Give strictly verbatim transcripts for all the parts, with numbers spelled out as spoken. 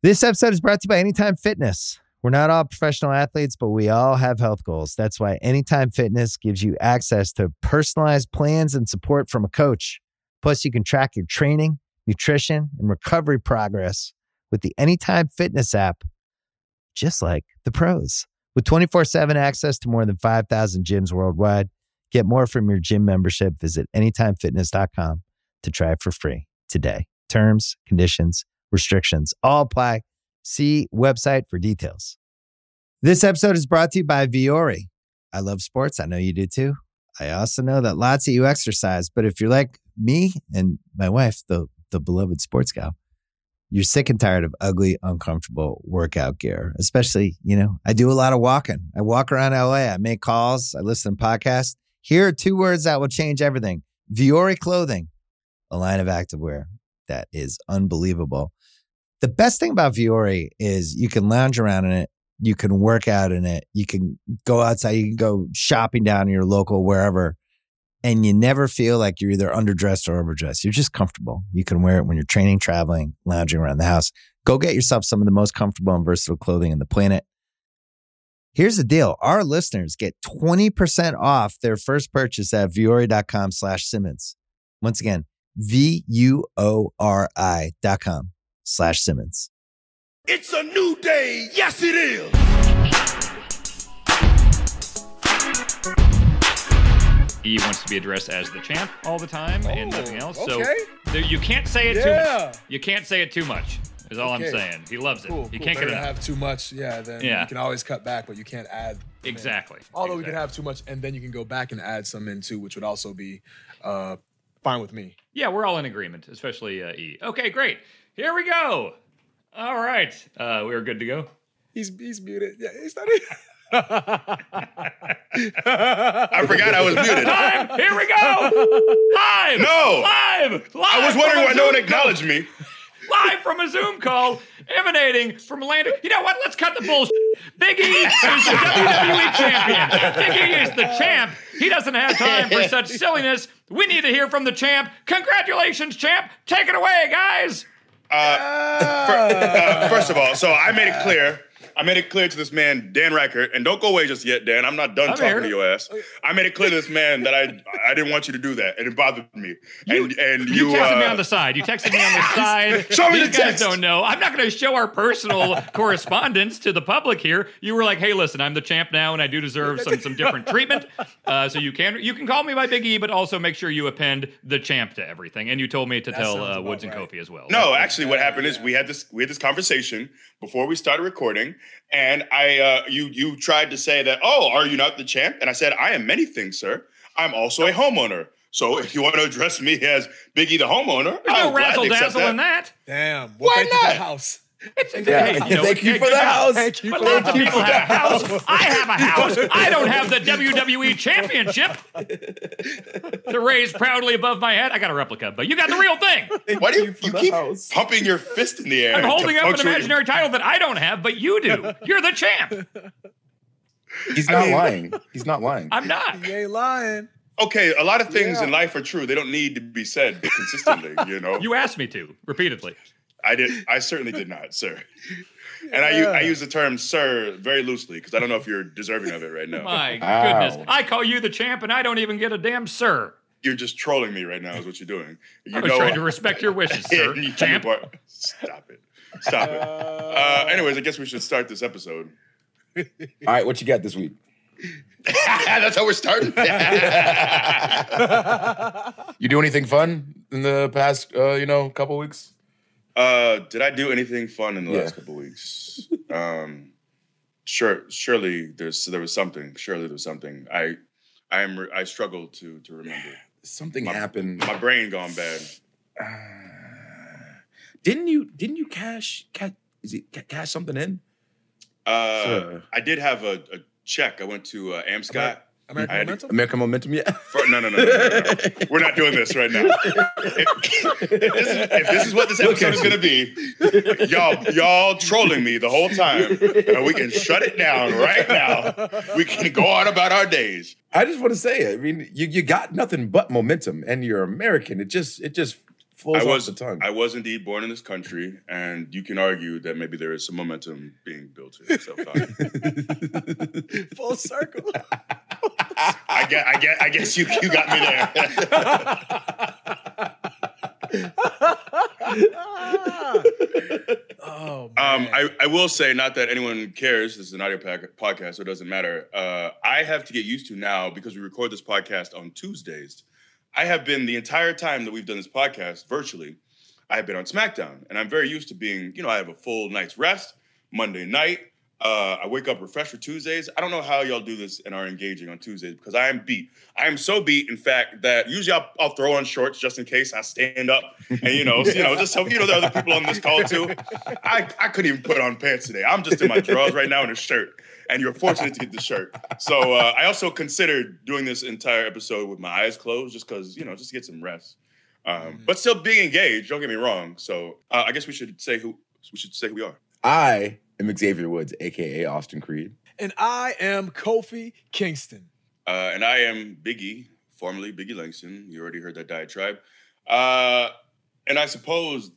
This episode is brought to you by Anytime Fitness. We're not all professional athletes, but we all have health goals. That's why Anytime Fitness gives you access to personalized plans and support from a coach. Plus, you can track your training, nutrition, and recovery progress with the Anytime Fitness app, just like the pros. With twenty-four seven access to more than five thousand gyms worldwide, get more from your gym membership. Visit anytime fitness dot com to try it for free today. Terms, conditions, restrictions all apply. See website for details. This episode is brought to you by Vuori. I love sports. I know you do too. I also know that lots of you exercise, but if you're like me and my wife, the, the beloved sports gal, you're sick and tired of ugly, uncomfortable workout gear. Especially, you know, I do a lot of walking. I walk around L A. I make calls. I listen to podcasts. Here are two words that will change everything. Vuori Clothing, a line of activewear that is unbelievable. The best thing about Vuori is you can lounge around in it. You can work out in it. You can go outside. You can go shopping down in your local wherever. And you never feel like you're either underdressed or overdressed. You're just comfortable. You can wear it when you're training, traveling, lounging around the house. Go get yourself some of the most comfortable and versatile clothing on the planet. Here's the deal. Our listeners get twenty percent off their first purchase at vuori.com slash Simmons. Once again, V-U-O-R-I dot com slash Simmons. It's a new day. Yes, it is. He wants to be addressed as the champ all the time oh, and nothing else. Okay. So there, you can't say it yeah. too much. You can't say it too much is all okay. I'm saying. He loves it. Cool, you cool. can't Better get to enough. have too much. Yeah, then yeah. you can always cut back, but you can't add. Exactly. In. Although exactly. we can have too much, and then you can go back and add some in too, which would also be uh, fine with me. Yeah, we're all in agreement, especially uh, E. Okay, great. Here we go. All right. Uh, we're good to go. He's he's muted. Yeah, he's not. I forgot I was muted. Time. Here we go. Live. No. Live. Live. I was wondering why no one acknowledged me. Live from a Zoom call emanating from Orlando. You know what? Let's cut the bullshit. Big E is the W W E champion. Big E is the champ. He doesn't have time for such silliness. We need to hear from the champ. Congratulations, champ. Take it away, guys. Uh, for, uh, first of all, so I made it clear. I made it clear to this man, Dan Reichert, and don't go away just yet, Dan. I'm not done I'm talking here. to your ass. I made it clear to this man that I I didn't want you to do that, and it bothered me. You, and and you, you texted uh, me on the side. You texted me on the side. Show me These the guys text. don't know. I'm not going to show our personal correspondence to the public here. You were like, "Hey, listen, I'm the champ now, and I do deserve some some different treatment. Uh, so you can you can call me by Big E, but also make sure you append the champ to everything." And you told me to That tell sounds uh, about Woods and right. Kofi as well. No, actually, what happened is we had this we had this conversation before we started recording, and I uh, you you tried to say that, oh, are you not the champ? And I said, I am many things, sir. I'm also a homeowner. So if you want to address me as Biggie the homeowner, There's I'll no razzle gladly accept dazzle that. in that. Damn. Well, Why thank you for not? the house. It's, Yeah. hey, you know, Thank you hey, for good the job. house. Thank you But for lots the of people house. have house. I have a house. I don't have the W W E championship to raise proudly above my head. I got a replica, but you got the real thing. Why do you, for you the keep house. pumping your fist in the air? I'm to holding up an punctuate- imaginary title that I don't have, but you do. You're the champ. He's I not mean- lying. He's not lying. I'm not. You ain't lying. Okay, a lot of things Yeah. in life are true. They don't need to be said consistently, you know? You asked me to repeatedly. I did. I certainly did not, sir. And I, u- I use the term "sir" very loosely because I don't know if you're deserving of it right now. My Wow. goodness. I call you the champ, and I don't even get a damn sir. You're just trolling me right now, is what you're doing. You I was trying to respect your wishes, sir. You- Champ. Stop it. Stop it. Uh, anyways, I guess we should start this episode. All right, what you got this week? That's how we're starting. You do anything fun in the past, uh, you know, couple weeks? Uh, did I do anything fun in the Yeah. last couple of weeks? Um, sure, surely there's there was something. Surely there was something. I, I am re- I struggle to to remember. Something My- happened. My brain gone bad. Uh, didn't you? Didn't you cash? Cash? Is it ca- cash something in? Uh, Sure. I did have a, a check. I went to uh, Amscot. American I had to- Momentum? American Momentum, yeah. For, no, no, no, no, no, no, no. We're not doing this right now. If, if, this, is, if this is what this episode is going to be, y'all, y'all trolling me the whole time, and we can shut it down right now. We can go on about our days. I just want to say, I mean, you, you got nothing but momentum, and you're American. It just it just flows I off was the tongue. I was indeed born in this country, and you can argue that maybe there is some momentum being built here. So fine. Full circle. I get, I get, I guess you you got me there. Oh, Um, man. I, I will say, not that anyone cares, this is an audio pack- podcast, so it doesn't matter. Uh, I have to get used to now, because we record this podcast on Tuesdays, I have been, the entire time that we've done this podcast virtually, I have been on SmackDown. And I'm very used to being, you know, I have a full night's rest, Monday night. Uh, I wake up refreshed for Tuesdays. I don't know how y'all do this and are engaging on Tuesdays, because I am beat. I am so beat, in fact, that usually I'll, I'll throw on shorts just in case I stand up. And, you know, you know, just so, you know, there are other people on this call too. I, I couldn't even put on pants today. I'm just in my drawers right now in a shirt. And you're fortunate to get the shirt. So uh, I also considered doing this entire episode with my eyes closed, just because, you know, just to get some rest. Um, but still being engaged, don't get me wrong. So uh, I guess we should say who we should say who we are. I am Xavier Woods, a k a. Austin Creed. And I am Kofi Kingston. Uh, and I am Biggie, formerly Biggie Langston. You already heard that diatribe. Uh, and I suppose,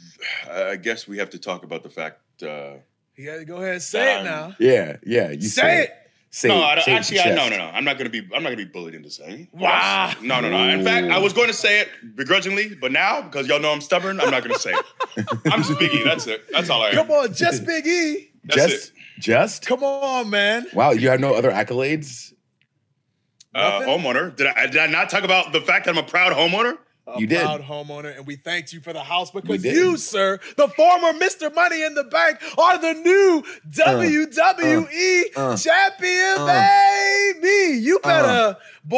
I guess we have to talk about the fact. Uh, You gotta go ahead and say Um, it now. Yeah, yeah. You Say it. Say no, it. I don't, say it actually, to I, chest. no, no, no. I'm not gonna be. I'm not gonna be bullied into saying. it. Wow. No, no, no. In fact, I was going to say it begrudgingly, but now, because y'all know I'm stubborn, I'm not gonna say it. I'm just Biggie. That's it. That's all I am. Come on, just Big E. That's Just, it. just. Come on, man. Wow, you have no other accolades? Uh, Nothing? homeowner. Did I? Did I not talk about the fact that I'm a proud homeowner? A You did. proud homeowner, and we thanked you for the house because did. you, sir, the former Mister Money in the Bank, are the new W W E uh, champion, uh, baby. You better,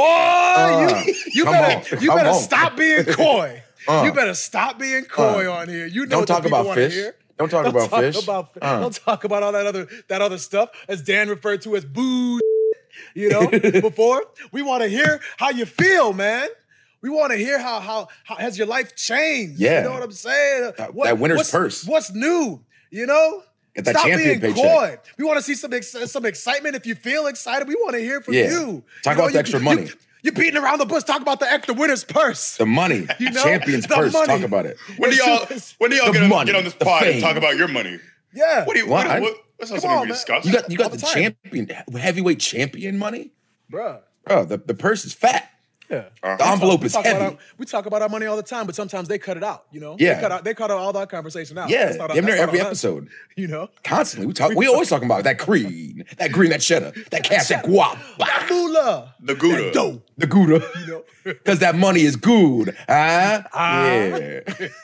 boy, you, you come better, on, you come better on. stop being coy. Uh, you better stop being coy uh, on here. You know Don't what the talk people about wanna fish. hear. Don't talk Don't about talk fish. about Uh. don't talk about all that other that other stuff, as Dan referred to as boo. You know, before we want to hear how you feel, man. We want to hear how how how has your life changed. Yeah. You know what I'm saying? That- What- that winner's what's, purse. What's new? You know. Get that Stop champion being paycheck. coy. We want to see some ex- some excitement. If you feel excited, we want to hear from Yeah. you. Talk You know, about the you- extra you- money. You're beating around the bush. Talk about the extra winner's purse. The money. You know, Champion's the purse. money. Talk about it. When do y'all? When do y'all The get on, money, get on this the pod and fame. talk about your money? Yeah. What do you? What? What? what that's not Come something on, we man. discuss. You got you got All the, the time. champion, heavyweight champion money? Bruh. Bro, the, the purse is fat. Yeah. Uh-huh. The envelope We is talk, about heavy. our, we talk about our money all the time, but sometimes they cut it out, you know? Yeah. They cut out, they cut out all that conversation out. Yeah, That's not- damn near that's not every on us, episode. You know? Constantly. We talk. We always talking about that green, that green, that cheddar, that cash, that guap, That moolah. The Gouda. That dough. the gouda. You know? Because that money is good. Huh? Ah. Yeah.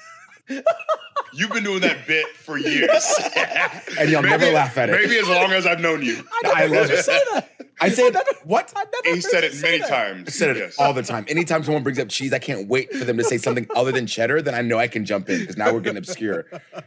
You've been doing that bit for years, And y'all never laugh at it. Maybe as long as I've known you. I love it. Say that. I said, what? I never He heard said you it say many that. times. I said it Yes. all the time. Anytime someone brings up cheese, I can't wait for them to say something other than cheddar. Then I know I can jump in because now we're getting obscure.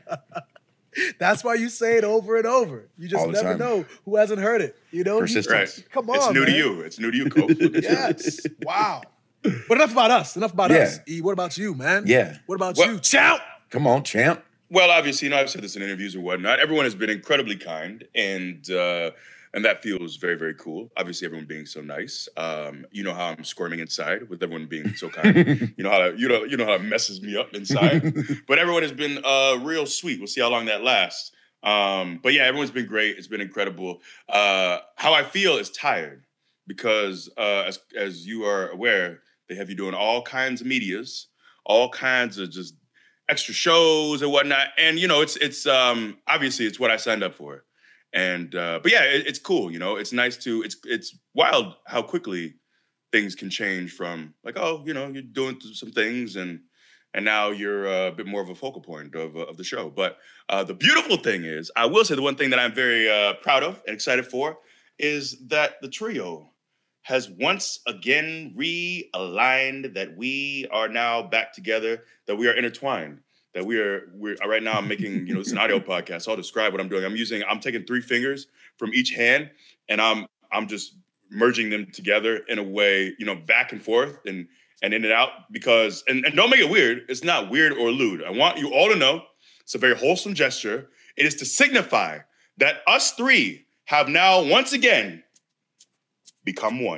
That's why you say it over and over. You just All the never time. know who hasn't heard it. You know? You- Persistence. Right. Come on, It's new to man. you. It's new to you, Coach. Look at you. Yes. Wow. But enough about us. Enough about Yeah. us. E, what about you, man? Yeah. What about What- you? Champ. Come on, champ. Well, obviously, you know, I've said this in interviews or whatnot. Everyone has been incredibly kind, and uh, and that feels very, very cool. Obviously, everyone being so nice. Um, you know how I'm squirming inside with everyone being so kind. you know how to, you know you know how it messes me up inside. But everyone has been uh, real sweet. We'll see how long that lasts. Um, but yeah, everyone's been great. It's been incredible. Uh, how I feel is tired because, uh, as as you are aware, they have you doing all kinds of medias, all kinds of just extra shows and whatnot. And, you know, it's, it's, um, obviously it's what I signed up for. And, uh, but yeah, it, it's cool. You know, it's nice to, it's, it's wild how quickly things can change from like, oh, you know, you're doing some things and, and now you're a bit more of a focal point of, of the show. But, uh, the beautiful thing is, I will say the one thing that I'm very, uh, proud of and excited for is that the trio has once again realigned, that we are now back together, that we are intertwined, that we are, we're right now I'm making, you know, it's an audio podcast, so I'll describe what I'm doing. I'm using, I'm taking three fingers from each hand and I'm, I'm just merging them together in a way, you know, back and forth and, and in and out because, and, and don't make it weird. It's not weird or lewd. I want you all to know it's a very wholesome gesture. It is to signify that us three have now once again become one.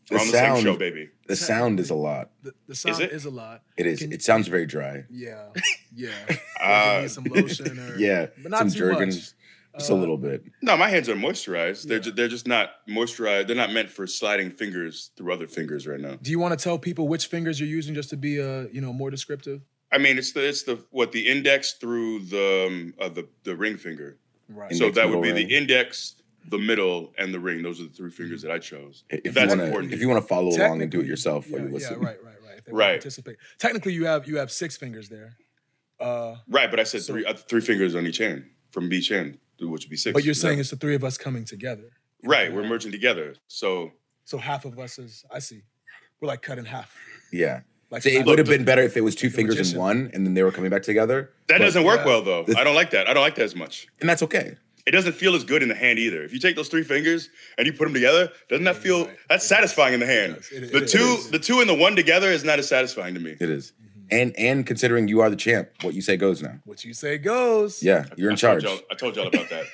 We're The on the sound- same show, baby. The sound is a lot. The, the sound it? is a lot. It is. Can- It sounds very dry. Yeah, yeah. Uh, Like, need some lotion or Yeah, but not some too Jergens, much. just a Uh, little bit. No, my hands are moisturized. They're Yeah. ju- they're just not moisturized. They're not meant for sliding fingers through other fingers right now. Do you want to tell people which fingers you're using just to be uh you know more descriptive? I mean, it's the it's the what the index through the um, uh, the the ring finger. Right. So Index, that would middle be ring. the index, the middle, and the ring. Those are the three fingers that I chose. If you that's wanna, important. if you want to follow along and do it Technically, yourself yeah, while you yeah, listen. right, right, right. If they wanna Right. Participate. Technically, you have you have six fingers there. Uh, Right, but I said So- three uh, three fingers on each hand from each hand, which would be six. but you're Is saying that- it's the three of us coming together. right? We're merging together. So So half of us is I see. We're like cut in half. Yeah. Like So it half- would have been better if it was two Like a fingers in magician. one and then they were coming back together. that But- doesn't work yeah. well, though. The- I don't like that. I don't like that as much. And that's okay. It doesn't feel as good in the hand either. If you take those three fingers and you put them together, doesn't that feel Right. that's satisfying in the hand? does. It- the it two, is. the two and the one together is not as satisfying to me. It is. And and considering you are the champ, what you say goes now. What you say goes. Yeah, you're in I charge. Told y'all, I told y'all about that.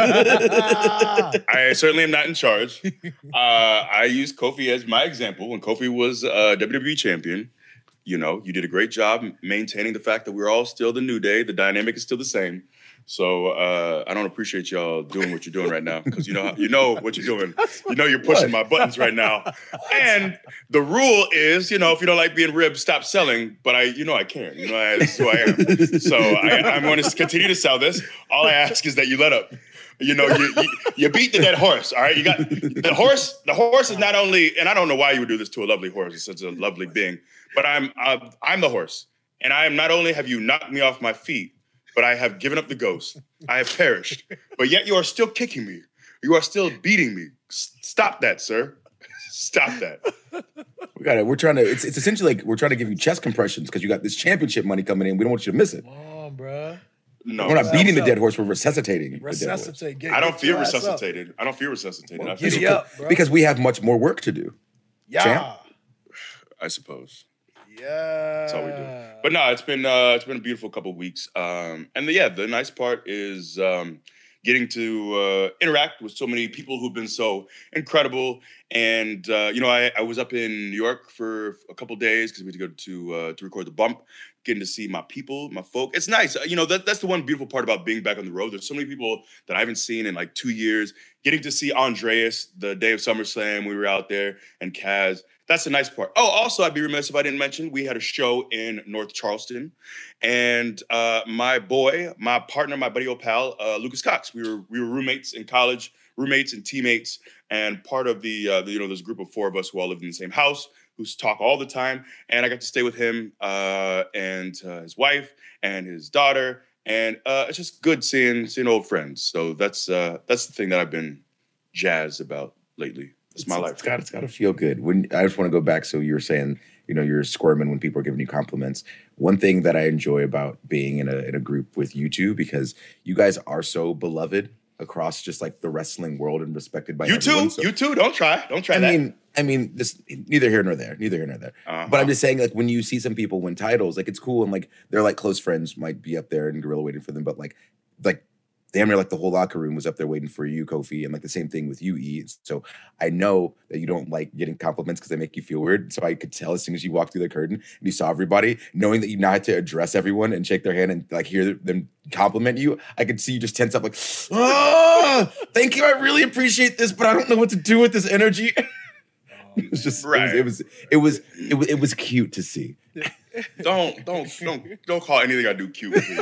No. I certainly am not in charge. Uh, I use Kofi as my example. When Kofi was uh, W W E champion, you know, you did a great job maintaining the fact that we're all still the New Day. The dynamic is still the same. So uh, I don't appreciate y'all doing what you're doing right now because you know you know what you're doing. You know you're pushing my buttons right now. And the rule is, you know, if you don't like being ribbed, stop selling. But I, you know, I can. You know, I, that's who I am. So I, I'm going to continue to sell this. All I ask is that you let up. You know, you, you you beat the dead horse. All right, you got the horse. The horse is not only, and I don't know why you would do this to a lovely horse. It's such a lovely being. But I'm uh, I'm the horse, and I am not only have you knocked me off my feet, but I have given up the ghost. I have perished. But yet you are still kicking me. You are still beating me. S- Stop that, sir. Stop that. We got it. We're trying to. It's, it's essentially like we're trying to give you chest compressions because you got this championship money coming in. We don't want you to miss it. Come on, bruh. No, We're not Well, beating the so- dead horse. We're resuscitating the dead horse. Resuscitate. Get, I don't get feel your ass up. resuscitated. I don't feel resuscitated. I Giddy feel, up, bro. Because we have much more work to do. yeah. champ. I suppose. Yeah. That's all we do. But no, it's been uh, it's been a beautiful couple of weeks. Um, and the, yeah, the nice part is um, getting to uh, interact with so many people who've been so incredible. And uh, you know, I, I was up in New York for a couple of days because we had to go to uh, to record the bump. Getting to see my people, my folk. It's nice. You know, that, that's the one beautiful part about being back on the road. There's so many people that I haven't seen in like two years. Getting to see Andreas the day of SummerSlam, we were out there, and Kaz. That's the nice part. Oh, also, I'd be remiss if I didn't mention we had a show in North Charleston, and uh, my boy, my partner, my buddy, old pal, uh, Lucas Cox. We were we were roommates in college, roommates and teammates, and part of the, uh, the you know there's a group of four of us who all lived in the same house, who talk all the time, and I got to stay with him uh, and uh, his wife and his daughter, and uh, it's just good seeing seeing old friends. So that's uh, that's the thing that I've been jazzed about lately. It's my life. It's got, it's got to feel good. When I just want to go back. So you were saying, you know, you're squirming when people are giving you compliments. One thing that I enjoy about being in a in a group with you two, because you guys are so beloved across just like the wrestling world and respected by You everyone. too. So- You too. Don't try. Don't try I that. mean, I mean, this neither here nor there, neither here nor there. Uh-huh. But I'm just saying, like, when you see some people win titles, like, it's cool, and like they're like close friends might be up there and Gorilla waiting for them, but like, like, damn near like the whole locker room was up there waiting for you, Kofi, and like the same thing with you, E. So I know that you don't like getting compliments because they make you feel weird. So I could tell as soon as you walked through the curtain and you saw everybody, knowing that you now had to address everyone and shake their hand and like hear them compliment you, I could see you just tense up, like, oh, thank you, I really appreciate this, but I don't know what to do with this energy. It was just Right. it, was, it was it was it was it was cute to see. don't don't don't don't call anything I do cute, please.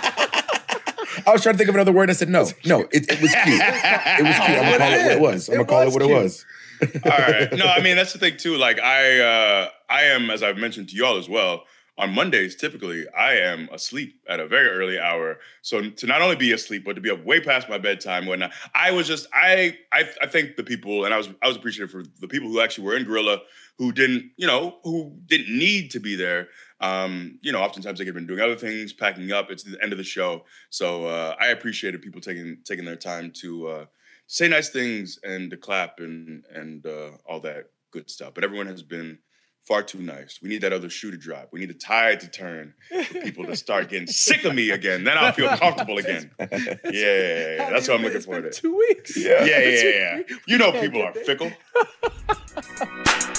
I was trying to think of another word. I said no, no. It, it was cute. It was cute. I'm gonna call it what it was. I'm It gonna call it was what it cute. was. All right. No, I mean that's the thing too. Like I, uh, I am, as I've mentioned to y'all as well. On Mondays, typically, I am asleep at a very early hour. So to not only be asleep, but to be up way past my bedtime. When I was just, I, I, I think the people, and I was, I was appreciative for the people who actually were in Gorilla, who didn't, you know, who didn't need to be there. Um, you know, oftentimes they could have been doing other things, packing up. It's the end of the show, so uh, I appreciated people taking taking their time to uh, say nice things and to clap and and uh, all that good stuff. But everyone has been far too nice. We need that other shoe to drop. We need the tide to turn for people to start getting sick of me again. Then I'll feel comfortable again. Yeah, yeah, yeah, yeah. That's what I'm looking It's for. been two weeks. Yeah, yeah, yeah, yeah. You know Can't people get are there. fickle.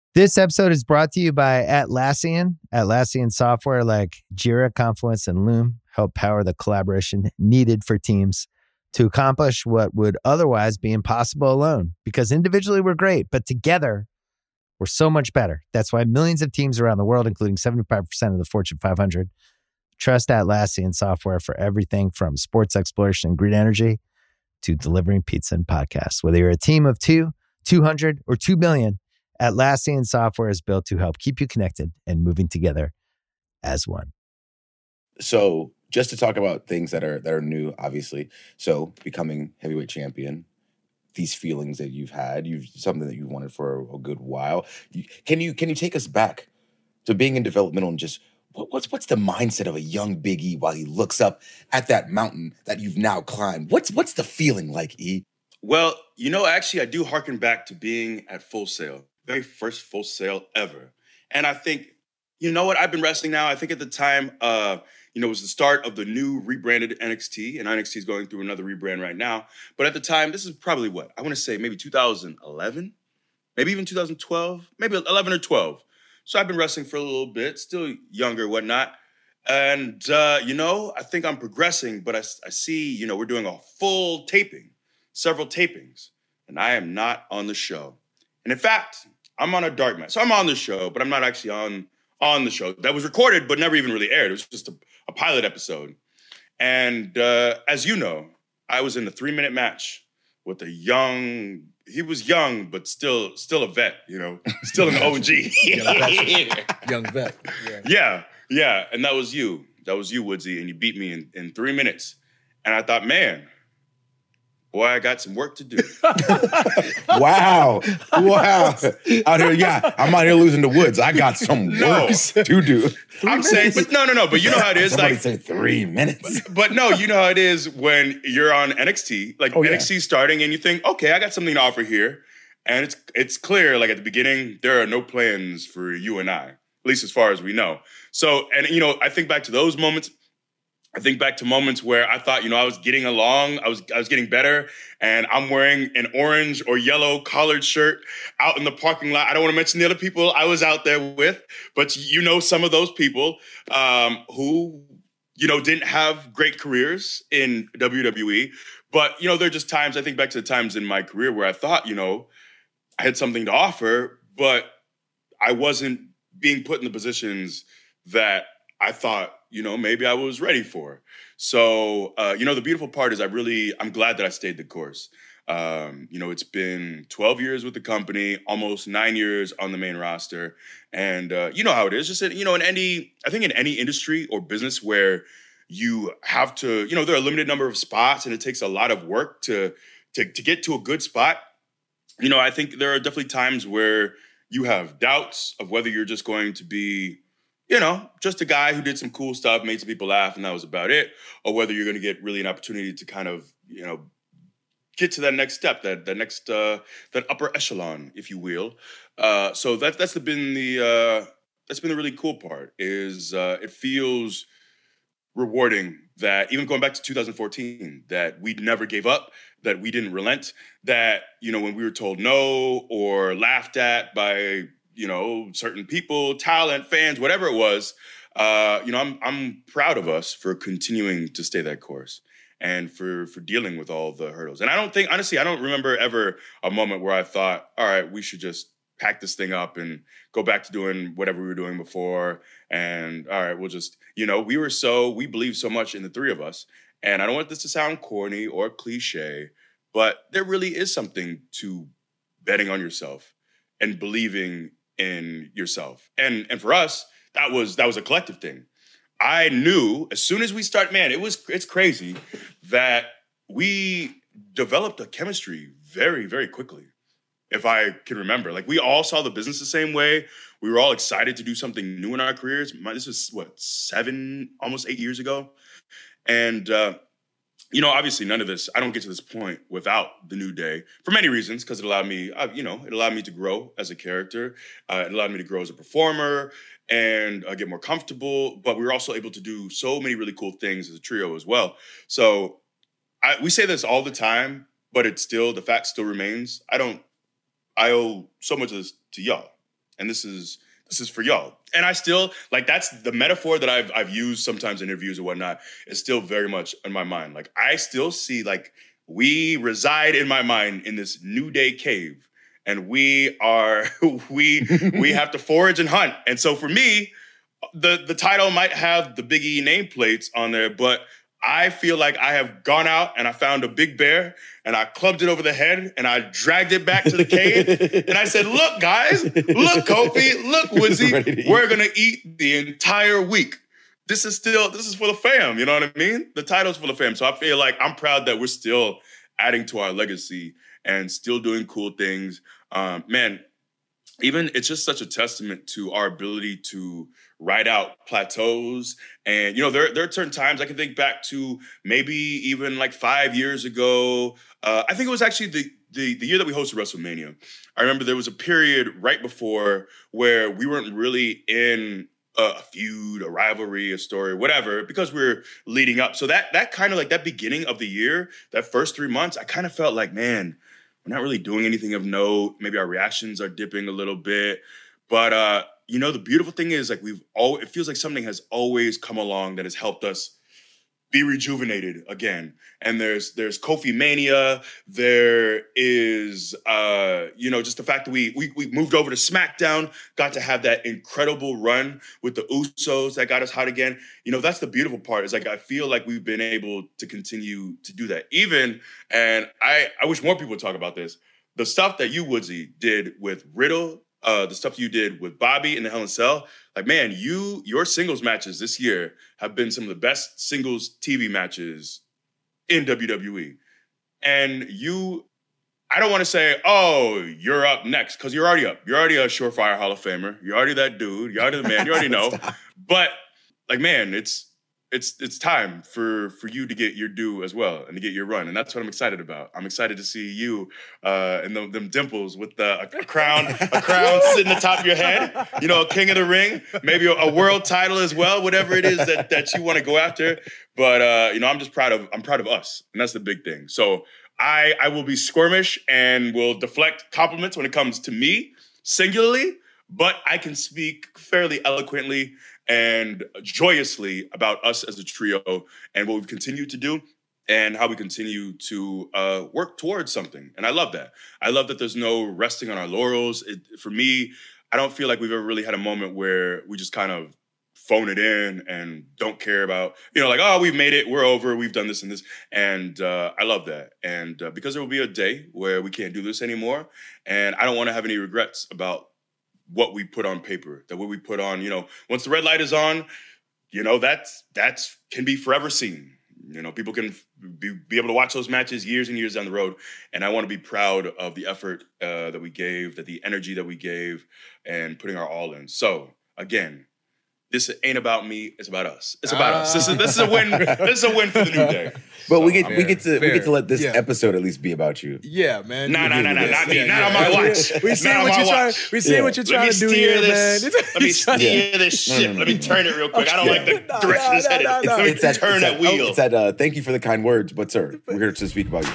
This episode is brought to you by Atlassian. Atlassian software like Jira, Confluence, and Loom help power the collaboration needed for teams to accomplish what would otherwise be impossible alone. Because individually we're great, but together we're so much better. That's why millions of teams around the world, including seventy-five percent of the Fortune five hundred, trust Atlassian software for everything from sports exploration and green energy to delivering pizza and podcasts. Whether you're a team of two, two hundred, or two million, Atlassian software is built to help keep you connected and moving together as one. So just to talk about things that are that are new, obviously. So becoming heavyweight champion, these feelings that you've had, you've something that you've wanted for a, a good while. You, can you can you take us back to being in developmental and just what, what's what's the mindset of a young Big E while he looks up at that mountain that you've now climbed? What's what's the feeling like, E? Well, you know, actually, I do harken back to being at Full Sail, very first Full Sail ever. And I think, you know what, I've been wrestling now. I think at the time, uh, you know, it was the start of the new rebranded N X T, and N X T is going through another rebrand right now. But at the time, this is probably what? I want to say maybe two thousand eleven, maybe even two thousand twelve, maybe eleven or twelve. So I've been wrestling for a little bit, still younger, whatnot. And, uh, you know, I think I'm progressing, but I, I see, you know, we're doing a full taping, several tapings, and I am not on the show. And in fact, I'm on a dark match. So I'm on the show, but I'm not actually on, on the show. That was recorded, but never even really aired. It was just a, a pilot episode. And uh, as you know, I was in a three-minute match with a young, he was young, but still still a vet, you know, still an O G. Young vet. Young vet. Yeah. yeah, yeah. And that was you. That was you, Woodsy, and you beat me in, in three minutes. And I thought, man, boy, I got some work to do. Wow. Wow. Out here, yeah, I'm out here losing the woods. I got some No. work to do. I'm saying, but no, no, no. But you know how it is. Somebody Like, say three minutes. But no, you know how it is when you're on N X T, like Oh, yeah. N X T starting, and you think, okay, I got something to offer here. And it's it's clear, like at the beginning, there are no plans for you and I, at least as far as we know. So, and you know, I think back to those moments. I think back to moments where I thought, you know, I was getting along, I was I was getting better, and I'm wearing an orange or yellow collared shirt out in the parking lot. I don't want to mention the other people I was out there with, but you know some of those people um, who, you know, didn't have great careers in W W E. But, you know, there are just times, I think back to the times in my career where I thought, you know, I had something to offer, but I wasn't being put in the positions that I thought, you know, maybe I was ready for. So, uh, you know, the beautiful part is I really, I'm glad that I stayed the course. Um, you know, it's been twelve years with the company, almost nine years on the main roster. And uh, you know how it is. Just, you know, in any, I think in any industry or business where you have to, you know, there are a limited number of spots and it takes a lot of work to, to, to get to a good spot. You know, I think there are definitely times where you have doubts of whether you're just going to be, you know, just a guy who did some cool stuff, made some people laugh, and that was about it, or whether you're going to get really an opportunity to kind of, you know, get to that next step, that that next uh, that upper echelon, if you will. Uh, so that that's the, been the uh, that's been the really cool part. Is uh, it feels rewarding that even going back to two thousand fourteen, that we never gave up, that we didn't relent, that, you know, when we were told no or laughed at by, you know, certain people, talent, fans, whatever it was, uh, you know, I'm I'm proud of us for continuing to stay that course and for for dealing with all the hurdles. And I don't think, honestly, I don't remember ever a moment where I thought, all right, we should just pack this thing up and go back to doing whatever we were doing before. And all right, we'll just, you know, we were so, we believed so much in the three of us. And I don't want this to sound corny or cliche, but there really is something to betting on yourself and believing in yourself. And and for us, that was that was a collective thing. I knew as soon as we start, man, it was it's crazy that we developed a chemistry very, very quickly. If I can remember, like we all saw the business the same way. We were all excited to do something new in our careers. My, this was what, seven, almost eight years ago. And, uh, you know, obviously none of this, I don't get to this point without the New Day for many reasons, because it allowed me, uh, you know, it allowed me to grow as a character. Uh, it allowed me to grow as a performer and uh, get more comfortable. But we were also able to do so many really cool things as a trio as well. So I, we say this all the time, but it's still, the fact still remains. I don't, I owe so much of this to y'all. and this is this is for y'all. And I still, like, that's the metaphor that I've I've used sometimes in interviews or whatnot, is still very much in my mind. Like, I still see, like, we reside in my mind in this New Day cave, and we are, we we have to forage and hunt. And so for me, the, the title might have the Big E nameplates on there, but I feel like I have gone out and I found a big bear and I clubbed it over the head and I dragged it back to the cave. And I said, look, guys, look, Kofi, look, Woodsy, we're going to eat the entire week. This is still, this is for the fam. You know what I mean? The title's for the fam. So I feel like I'm proud that we're still adding to our legacy and still doing cool things. Um, man, even it's just such a testament to our ability to ride out plateaus. And, you know, there, there are certain times I can think back to maybe even like five years ago. Uh, I think it was actually the, the, the year that we hosted WrestleMania. I remember there was a period right before where we weren't really in a feud, a rivalry, a story, whatever, because we we're leading up. So that that kind of like that beginning of the year, that first three months, I kind of felt like, man, we're not really doing anything of note. Maybe our reactions are dipping a little bit. But, uh, you know, the beautiful thing is, like, we've all, it feels like something has always come along that has helped us be rejuvenated again. And there's there's Kofi Mania. There is, uh, you know, just the fact that we, we we moved over to SmackDown, got to have that incredible run with the Usos that got us hot again. You know, that's the beautiful part, is like, I feel like we've been able to continue to do that. Even, and I, I wish more people would talk about this, the stuff that you, Woodsy, did with Riddle, Uh, the stuff you did with Bobby in the Hell in a Cell, like, man, you your singles matches this year have been some of the best singles T V matches in W W E. And you, I don't want to say, oh, you're up next, because you're already up. You're already a Surefire Hall of Famer. You're already that dude. You're already the man. You already know. But, like, man, it's it's it's time for for you to get your due as well and to get your run. And that's what I'm excited about. I'm excited to see you uh, and them, them dimples with the, a, a crown, a crown sitting atop your head, you know, King of the Ring, maybe a, a world title as well, whatever it is that, that you want to go after. But, uh, you know, I'm just proud of, I'm proud of us. And that's the big thing. So I, I will be squirmish and will deflect compliments when it comes to me singularly, but I can speak fairly eloquently and joyously about us as a trio and what we've continued to do and how we continue to uh, work towards something. And I love that. I love that there's no resting on our laurels. It, for me, I don't feel like we've ever really had a moment where we just kind of phone it in and don't care about, you know, like, oh, we've made it, we're over, we've done this and this. And uh, I love that. And uh, because there will be a day where we can't do this anymore, and I don't want to have any regrets about what we put on paper, that what we put on, you know, once the red light is on, you know, that's, that's can be forever seen. You know, people can be, be able to watch those matches years and years down the road. And I want to be proud of the effort uh, that we gave, that the energy that we gave, and putting our all in. So again, this ain't about me, it's about us. It's about uh, us. This is this is a win. This is a win for the New Day. But so, we get fair, we get to fair. we get to let this yeah. episode at least be about you. Yeah, man. No, no, no, no, not me. Yeah, Not yeah. on my watch. We see Not what on you're my trying. watch. We see Yeah. what you're Let trying me to do steer here, this. man. Let me steer this ship. Let me turn it real quick. I don't like the No, direction no, it's no, headed. no, no. Let me It's that, turn it's that that, wheel. It's that uh, thank you for the kind words, but sir, we're here to speak about you.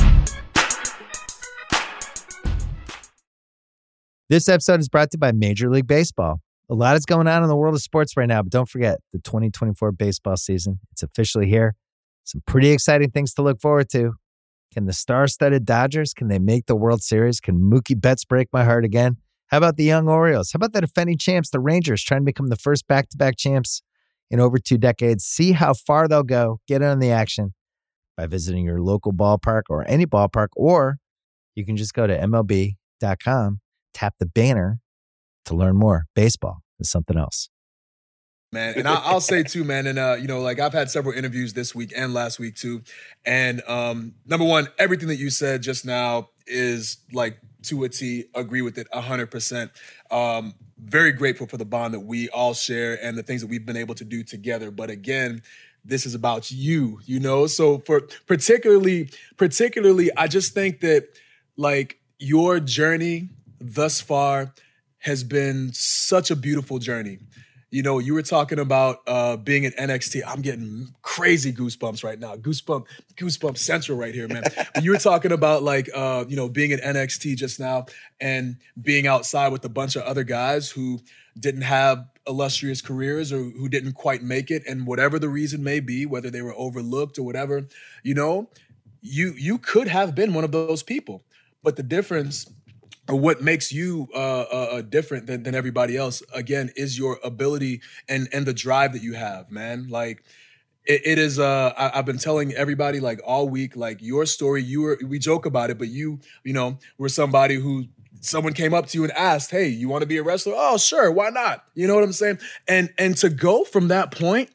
This episode is brought to you by Major League Baseball. A lot is going on in the world of sports right now, but don't forget the twenty twenty-four baseball season. It's officially here. Some pretty exciting things to look forward to. Can the star-studded Dodgers, can they make the World Series? Can Mookie Betts break my heart again? How about the young Orioles? How about the defending champs, the Rangers, trying to become the first back-to-back champs in over two decades? See how far they'll go. Get in on the action by visiting your local ballpark or any ballpark, or you can just go to M L B dot com, tap the banner to learn more. Baseball is something else. Man, and I, I'll say too, man, and uh, you know, like I've had several interviews this week and last week too, and um, number one, everything that you said just now is like to a T. Agree with it a hundred percent. Um, very grateful for the bond that we all share and the things that we've been able to do together. But again, this is about you, you know. So for particularly, particularly, I just think that like your journey thus far has been such a beautiful journey. You know, you were talking about uh, being at N X T. I'm getting crazy goosebumps right now. Goosebump, goosebump central right here, man. But you were talking about like, uh, you know, being at N X T just now and being outside with a bunch of other guys who didn't have illustrious careers or who didn't quite make it. And whatever the reason may be, whether they were overlooked or whatever, you know, you you could have been one of those people. But the difference, or what makes you uh, uh, different than, than everybody else, again, is your ability and and the drive that you have, man. Like, it, it is, uh, I, I've been telling everybody, like, all week, like, your story, you were, we joke about it, but you, you know, were somebody who, someone came up to you and asked, hey, you want to be a wrestler? Oh, sure, why not? You know what I'm saying? And and to go from that point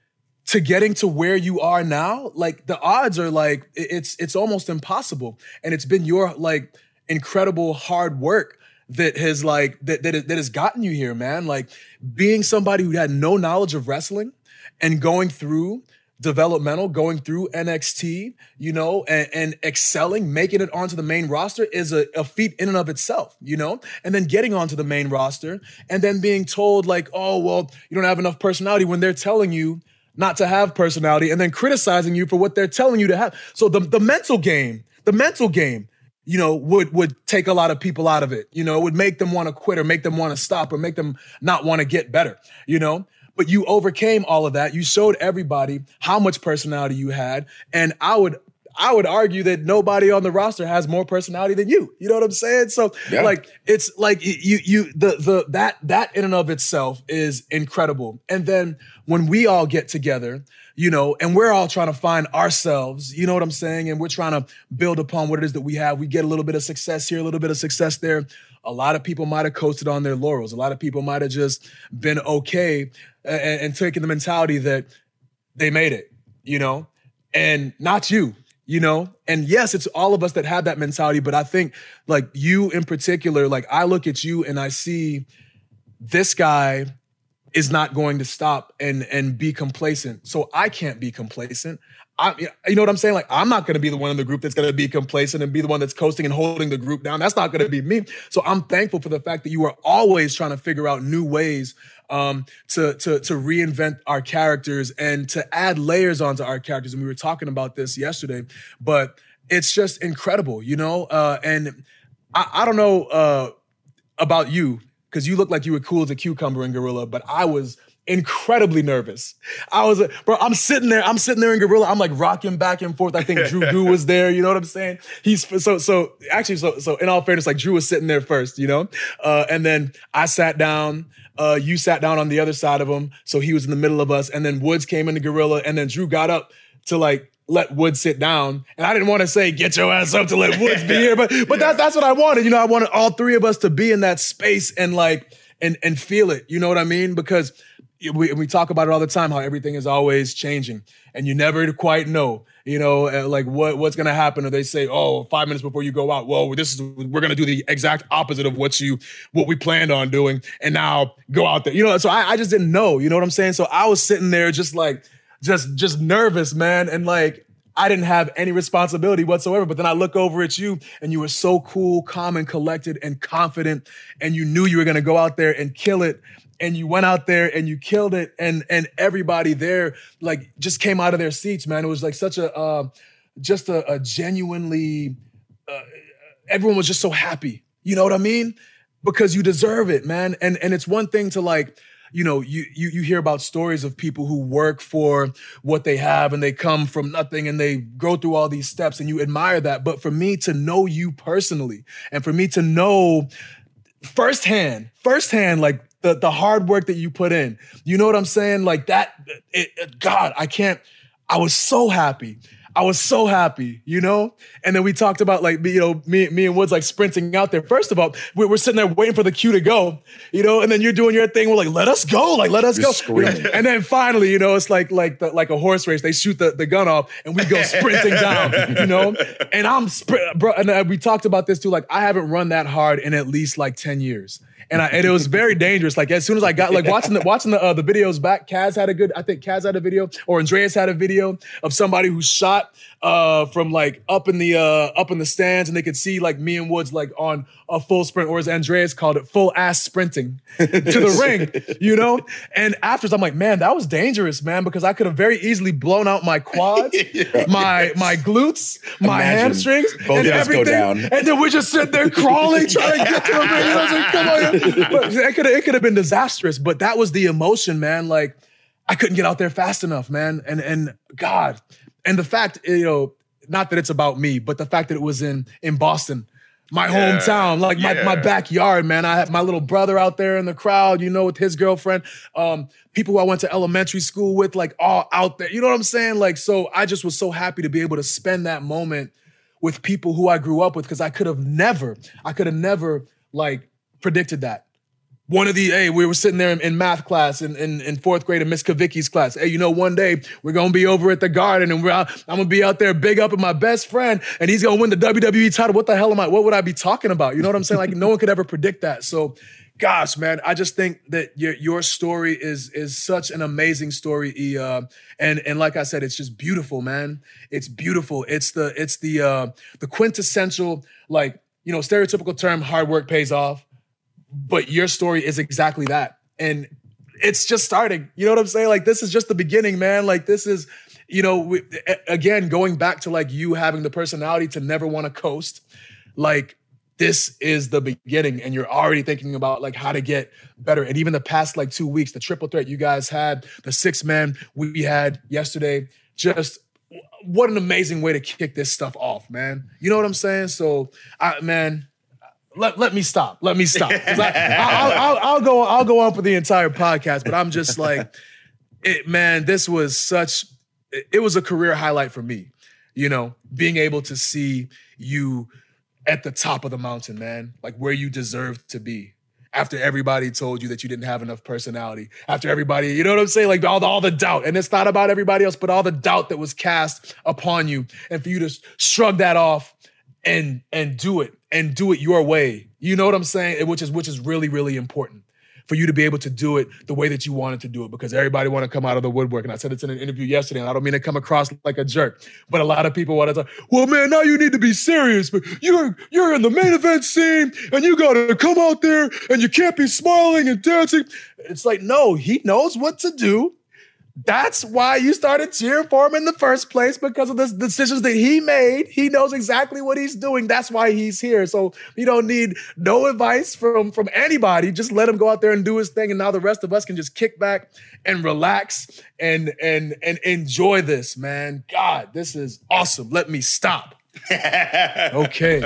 to getting to where you are now, like, the odds are, like, it's it's almost impossible. And it's been your, like, incredible hard work that has like that that, that has gotten you here, man. Like, being somebody who had no knowledge of wrestling and going through developmental, going through N X T, you know, and, and excelling, making it onto the main roster is a, a feat in and of itself, you know, and then getting onto the main roster and then being told like, oh, well, you don't have enough personality when they're telling you not to have personality and then criticizing you for what they're telling you to have. So the, the mental game, the mental game, you know, would would take a lot of people out of it. You know, it would make them want to quit or make them want to stop or make them not want to get better, you know? But you overcame all of that. You showed everybody how much personality you had. And I would I would argue that nobody on the roster has more personality than you. You know what I'm saying? So yeah. like, it's like you, you, the, the, that, that in and of itself is incredible. And then when we all get together, you know, and we're all trying to find ourselves, you know what I'm saying? And we're trying to build upon what it is that we have. We get a little bit of success here, a little bit of success there. A lot of people might have coasted on their laurels. A lot of people might have just been okay and, and taken the mentality that they made it, you know, and not you. You know, and yes, it's all of us that have that mentality, but I think like you in particular, like I look at you and I see this guy is not going to stop and and be complacent. So I can't be complacent. I, you know what I'm saying? Like, I'm not going to be the one in the group that's going to be complacent and be the one that's coasting and holding the group down. That's not going to be me. So I'm thankful for the fact that you are always trying to figure out new ways um, to, to, to reinvent our characters and to add layers onto our characters. And we were talking about this yesterday, but it's just incredible, you know? Uh, and I, I don't know uh, about you, because you look like you were cool as a cucumber in Gorilla, but I was incredibly nervous. I was, bro, I'm sitting there, I'm sitting there in Gorilla, I'm like rocking back and forth. I think Drew Goo was there, you know what I'm saying? He's, so, so actually, so, so in all fairness, like Drew was sitting there first, you know? Uh, and then I sat down, uh, you sat down on the other side of him, so he was in the middle of us, and then Woods came into Gorilla, and then Drew got up to like, let Woods sit down. And I didn't want to say, get your ass up to let Woods be here, but, but that's, that's what I wanted. You know, I wanted all three of us to be in that space and like, and, and feel it, you know what I mean? Because we, we talk about it all the time, how everything is always changing and you never quite know, you know, like what, what's going to happen. Or they say, oh, five minutes before you go out, well, this is, we're going to do the exact opposite of what you, what we planned on doing. And now go out there, you know? So I, I just didn't know, you know what I'm saying? So I was sitting there just like, just, just nervous, man. And like, I didn't have any responsibility whatsoever. But then I look over at you and you were so cool, calm and collected and confident. And you knew you were going to go out there and kill it. And you went out there and you killed it. And, and everybody there like just came out of their seats, man. It was like such a, uh, just a, a genuinely, uh, everyone was just so happy. You know what I mean? Because you deserve it, man. And, and it's one thing to like, you know, you, you you hear about stories of people who work for what they have and they come from nothing and they go through all these steps and you admire that. But for me to know you personally and for me to know firsthand, firsthand, like the, the hard work that you put in, you know what I'm saying? Like that, it, it, God, I can't, I was so happy. I was so happy, you know? And then we talked about like, you know, me, me and Woods like sprinting out there. First of all, we're, we're sitting there waiting for the cue to go, you know? And then you're doing your thing. We're like, let us go. Like, let us Just go. Screaming. And then finally, you know, it's like, like, the, like a horse race. They shoot the, the gun off and we go sprinting down, you know? And I'm, sprint, bro, and we talked about this too. Like, I haven't run that hard in at least like ten years. And I, and it was very dangerous. Like as soon as I got like watching the watching the uh, the videos back, Kaz had a good, I think Kaz had a video, or Andreas had a video of somebody who shot uh, from like up in the uh, up in the stands, and they could see like me and Woods like on a full sprint, or as Andreas called it, full ass sprinting to the ring, you know? And afterwards, I'm like, man, that was dangerous, man, because I could have very easily blown out my quads, my my glutes, my Imagine hamstrings, both and of us go everything. down. And then we just sit there crawling, trying to get to the ring. And I was like, come on. But it could have it could have been disastrous. But that was the emotion, man. Like, I couldn't get out there fast enough, man. And and God, and the fact, you know, not that it's about me, but the fact that it was in in Boston, my yeah, hometown, like my, yeah. my backyard, man. I had my little brother out there in the crowd, you know, with his girlfriend, um, people who I went to elementary school with, like all out there. You know what I'm saying? Like, so I just was so happy to be able to spend that moment with people who I grew up with, because I could have never, I could have never like predicted that. One of the, hey, we were sitting there in, in math class in, in, in fourth grade in Miss Kavicki's class. Hey, you know, one day we're going to be over at the Garden and we're out, I'm going to be out there big up with my best friend and he's going to win the W W E title. What the hell am I, what would I be talking about? You know what I'm saying? Like no one could ever predict that. So gosh, man, I just think that your your story is is such an amazing story, E. Uh, and and like I said, it's just beautiful, man. It's beautiful. It's the it's the uh, the quintessential, like, you know, stereotypical term, hard work pays off. But your story is exactly that. And it's just starting. You know what I'm saying? Like, this is just the beginning, man. Like, this is, you know, we, again, going back to like you having the personality to never want to coast. Like, this is the beginning. And you're already thinking about like how to get better. And even the past like two weeks, the triple threat you guys had, the six man we had yesterday, just what an amazing way to kick this stuff off, man. You know what I'm saying? So, I, man, Let, let me stop. Let me stop. I, I'll, I'll, I'll go. I'll go on for the entire podcast. But I'm just like, it, man. This was such. It, it was a career highlight for me. You know, being able to see you at the top of the mountain, man, like where you deserve to be. After everybody told you that you didn't have enough personality. After everybody, you know what I'm saying? Like all the, all the doubt. And it's not about everybody else, but all the doubt that was cast upon you, and for you to shrug that off and and do it. And do it your way. You know what I'm saying? Which is which is really, really important for you to be able to do it the way that you wanted to do it, because everybody want to come out of the woodwork. And I said it's in an interview yesterday, and I don't mean to come across like a jerk, but a lot of people want to talk, well, man, now you need to be serious, but you're you're in the main event scene and you got to come out there and you can't be smiling and dancing. It's like, no, he knows what to do. That's why you started cheering for him in the first place, because of the decisions that he made. He knows exactly what he's doing. That's why he's here. So you don't need no advice from, from anybody. Just let him go out there and do his thing. And now the rest of us can just kick back and relax and, and, and enjoy this, man. God, this is awesome. Let me stop. Okay.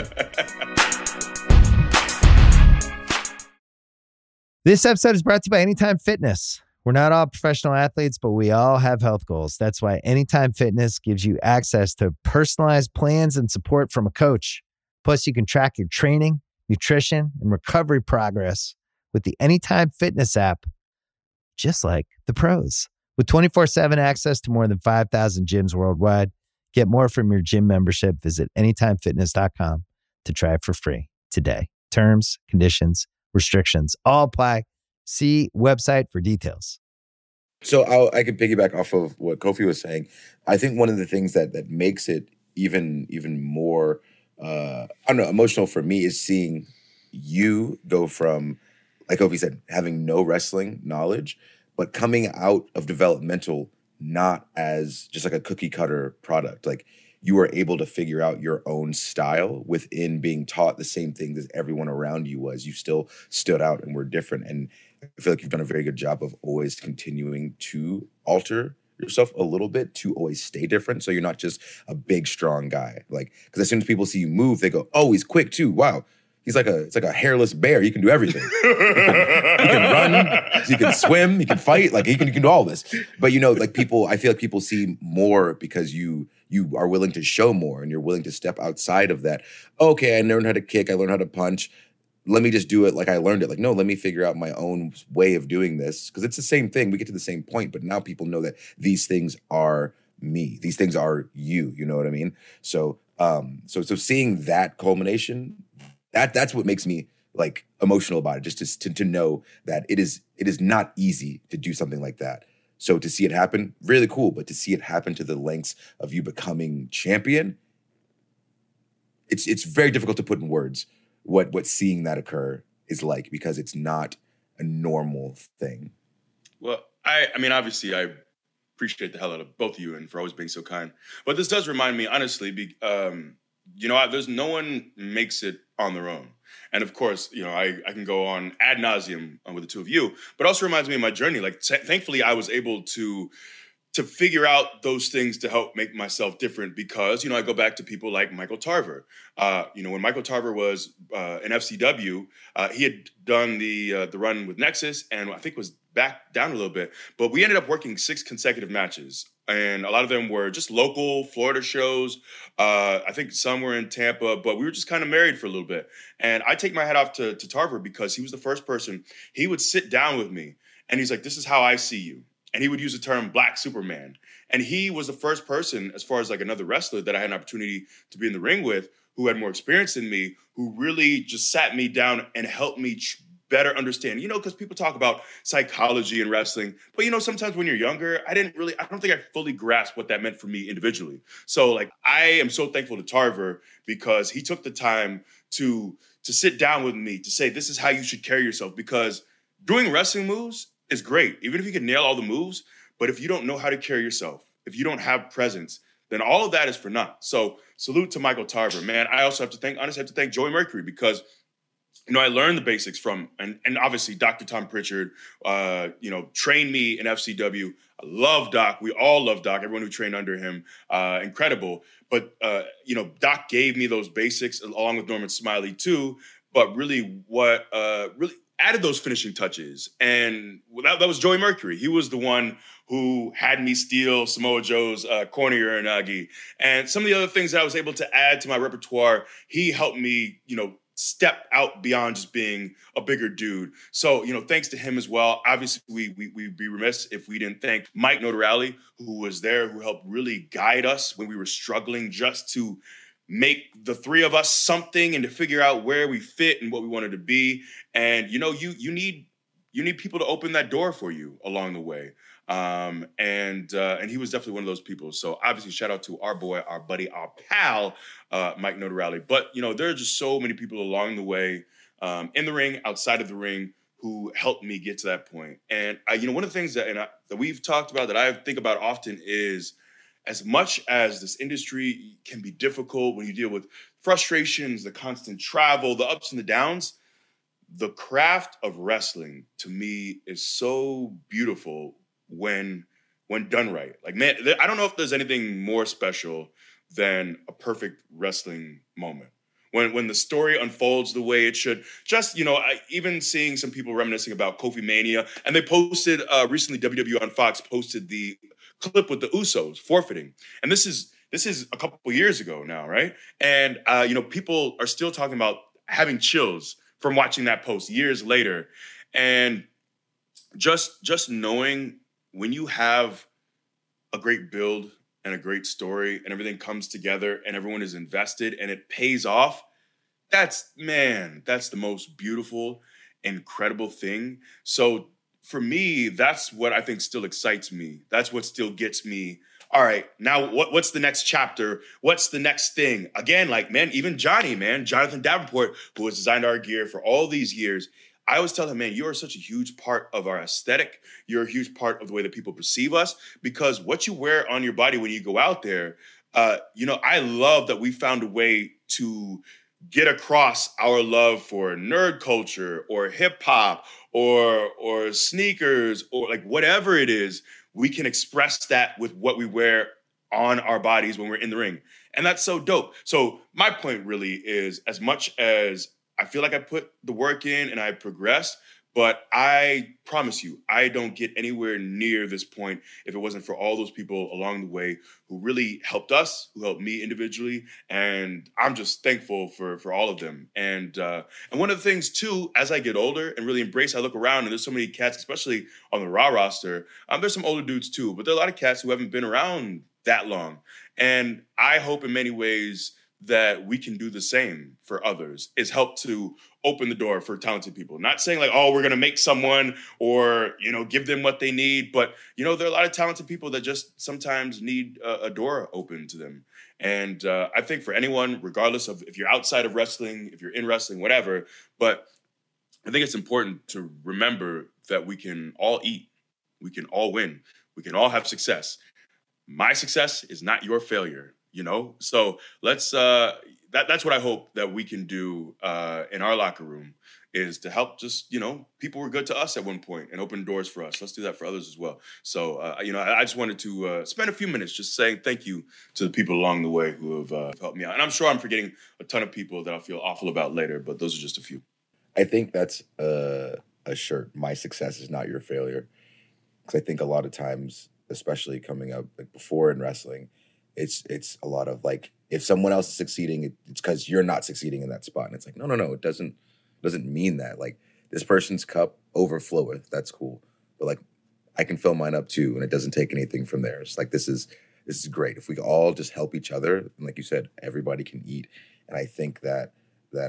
This episode is brought to you by Anytime Fitness. We're not all professional athletes, but we all have health goals. That's why Anytime Fitness gives you access to personalized plans and support from a coach. Plus, you can track your training, nutrition, and recovery progress with the Anytime Fitness app, just like the pros. With twenty-four seven access to more than five thousand gyms worldwide, get more from your gym membership. Visit anytime fitness dot com to try it for free today. Terms, conditions, restrictions all apply. See website for details. So I'll, I can piggyback off of what Kofi was saying. I think one of the things that that makes it even even more, uh, I don't know, emotional for me is seeing you go from, like Kofi said, having no wrestling knowledge, but coming out of developmental not as just like a cookie cutter product. Like you were able to figure out your own style within being taught the same thing as everyone around you was. You still stood out and were different. And I feel like you've done a very good job of always continuing to alter yourself a little bit to always stay different. So you're not just a big, strong guy. Like, because as soon as people see you move, they go, oh, he's quick too. Wow. He's like a, it's like a hairless bear. He can do everything. He can, he can run, he can swim, he can fight. Like he can, he can do all this. But you know, like people, I feel like people see more because you, you are willing to show more and you're willing to step outside of that. Okay, I learned how to kick. I learned how to punch. Let me just do it like I learned it. Like, no, let me figure out my own way of doing this. Because it's the same thing. We get to the same point, but now people know that these things are me. These things are you. You know what I mean? So, um, so, so seeing that culmination, that that's what makes me like emotional about it, just to, to, to know that it is it is not easy to do something like that. So to see it happen, really cool. But to see it happen to the lengths of you becoming champion, it's it's very difficult to put in words what what seeing that occur is like, because it's not a normal thing. Well, I I mean, obviously, I appreciate the hell out of both of you and for always being so kind. But this does remind me, honestly, be, um, you know, I, there's no one makes it on their own. And of course, you know, I, I can go on ad nauseum with the two of you, but also reminds me of my journey. Like, t- thankfully, I was able to to figure out those things to help make myself different because, you know, I go back to people like Michael Tarver. Uh, you know, when Michael Tarver was uh, in F C W, uh, he had done the uh, the run with Nexus and I think was back down a little bit. But we ended up working six consecutive matches. And a lot of them were just local Florida shows. Uh, I think some were in Tampa, but we were just kind of married for a little bit. And I take my hat off to, to Tarver because he was the first person. He would sit down with me and he's like, this is how I see you. And he would use the term Black Superman. And he was the first person, as far as like another wrestler that I had an opportunity to be in the ring with, who had more experience than me, who really just sat me down and helped me tr- better understand, you know, because people talk about psychology and wrestling, but you know, sometimes when you're younger, I didn't really, I don't think I fully grasped what that meant for me individually. So like, I am so thankful to Tarver because he took the time to, to sit down with me to say, this is how you should carry yourself, because doing wrestling moves is great, even if you can nail all the moves, but if you don't know how to carry yourself, if you don't have presence, then all of that is for naught. So salute to Michael Tarver, man. I also have to thank, honestly, I have to thank Joey Mercury because you know, I learned the basics from, and, and obviously Doctor Tom Pritchard, uh, you know, trained me in F C W. I love Doc. We all love Doc. Everyone who trained under him, uh, incredible. But, uh, you know, Doc gave me those basics along with Norman Smiley too. But really what uh, really added those finishing touches. And that, that was Joey Mercury. He was the one who had me steal Samoa Joe's uh, corner uranagi. And some of the other things that I was able to add to my repertoire, he helped me, you know, step out beyond just being a bigger dude. So, you know, thanks to him as well. Obviously, we, we, we'd be remiss if we didn't thank Mike Notarelli, who was there, who helped really guide us when we were struggling just to make the three of us something and to figure out where we fit and what we wanted to be. And, you know, you you need you need people to open that door for you along the way. Um, and uh, and he was definitely one of those people. So obviously, shout out to our boy, our buddy, our pal, uh, Mike Notarelli. But you know, there are just so many people along the way, um, in the ring, outside of the ring, who helped me get to that point. And I, you know, one of the things that and I, that we've talked about that I think about often is, as much as this industry can be difficult when you deal with frustrations, the constant travel, the ups and the downs, the craft of wrestling to me is so beautiful when when done right. Like, man, I don't know if there's anything more special than a perfect wrestling moment. When when the story unfolds the way it should. Just, you know, I, even seeing some people reminiscing about Kofi Mania, and they posted uh, recently, W W E on Fox posted the clip with the Usos forfeiting. And this is this is a couple years ago now, right? And, uh, you know, people are still talking about having chills from watching that post years later. And just just knowing when you have a great build and a great story and everything comes together and everyone is invested and it pays off, that's, man, that's the most beautiful, incredible thing. So for me, that's what I think still excites me. That's what still gets me. All right, now what, what's the next chapter? What's the next thing? Again, like, man, even Johnny, man, Jonathan Davenport, who has designed our gear for all these years, I always tell him, man, you are such a huge part of our aesthetic. You're a huge part of the way that people perceive us, because what you wear on your body when you go out there, uh, you know, I love that we found a way to get across our love for nerd culture or hip hop or or sneakers or like whatever it is. We can express that with what we wear on our bodies when we're in the ring. And that's so dope. So my point really is, as much as I feel like I put the work in and I progressed, but I promise you, I don't get anywhere near this point if it wasn't for all those people along the way who really helped us, who helped me individually. And I'm just thankful for, for all of them. And uh, and one of the things too, as I get older and really embrace, I look around and there's so many cats, especially on the Raw roster. Um, there's some older dudes too, but there are a lot of cats who haven't been around that long. And I hope in many ways that we can do the same for others is help to open the door for talented people. Not saying like, oh, we're going to make someone or, you know, give them what they need. But, you know, there are a lot of talented people that just sometimes need a, a door open to them. And uh, I think for anyone, regardless of if you're outside of wrestling, if you're in wrestling, whatever, but I think it's important to remember that we can all eat. We can all win. We can all have success. My success is not your failure. You know, so let's, uh, that, that's what I hope that we can do uh, in our locker room is to help just, you know, people were good to us at one point and open doors for us. Let's do that for others as well. So, uh, you know, I, I just wanted to uh, spend a few minutes just saying thank you to the people along the way who have uh, helped me out. And I'm sure I'm forgetting a ton of people that I'll feel awful about later, but those are just a few. I think that's a, a shirt. My success is not your failure. Because I think a lot of times, especially coming up like before in wrestling, It's it's a lot of like, if someone else is succeeding, it, it's because you're not succeeding in that spot. And it's like, no, no, no, it doesn't doesn't mean that. Like, this person's cup overfloweth. That's cool. But like, I can fill mine up too, and it doesn't take anything from theirs. Like, this is this is great. If we all just help each other, and like you said, everybody can eat. And I think that that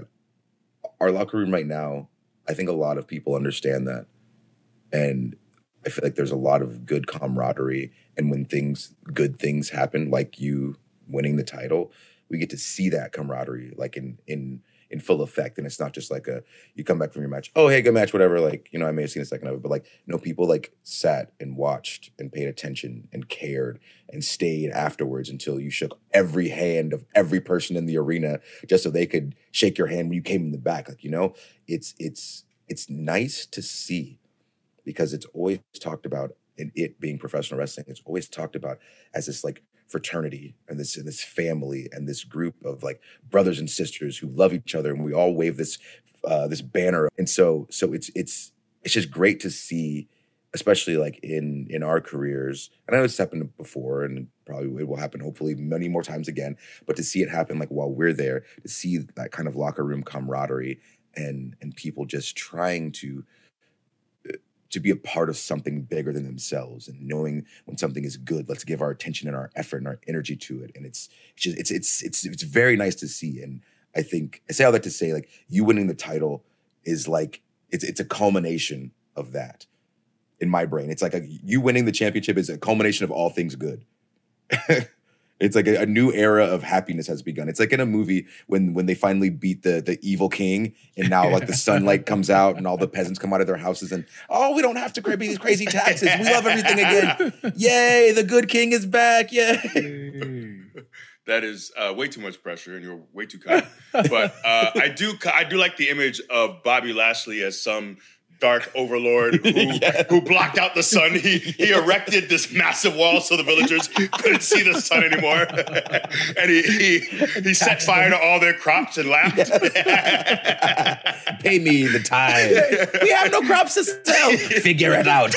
our locker room right now, I think a lot of people understand that. And I feel like there's a lot of good camaraderie. And when things, good things happen, like you winning the title, we get to see that camaraderie like in in in full effect. And it's not just like a, you come back from your match, oh, hey, good match, whatever. Like, you know, I may have seen a second of it, but like, you know, people like sat and watched and paid attention and cared and stayed afterwards until you shook every hand of every person in the arena just so they could shake your hand when you came in the back. Like, you know, it's, it's, it's nice to see because it's always talked about in it being professional wrestling. It's always talked about as this like fraternity and this and this family and this group of like brothers and sisters who love each other, and we all wave this uh, this banner. And so so it's it's it's just great to see, especially like in in our careers. And I know it's happened before, and probably it will happen hopefully many more times again. But to see it happen like while we're there, to see that kind of locker room camaraderie and and people just trying to. to be a part of something bigger than themselves, and knowing when something is good, let's give our attention and our effort and our energy to it. And it's it's just, it's it's it's it's very nice to see. And I think I say all that to say, like, you winning the title is like it's it's a culmination of that in my brain. It's like a, you winning the championship is a culmination of all things good. It's like a, a new era of happiness has begun. It's like in a movie when when they finally beat the the evil king, and now like the sunlight comes out and all the peasants come out of their houses and, oh, we don't have to pay these crazy taxes. We love everything again. Yay, the good king is back. Yay. That is uh, way too much pressure, and you're way too kind. But uh, I do I do like the image of Bobby Lashley as some dark overlord who, yes. who blocked out the sun. He he erected this massive wall so the villagers couldn't see the sun anymore. And he he, he set fire to all their crops and laughed. Yes. Pay me the time. We have no crops to sell. Figure it out.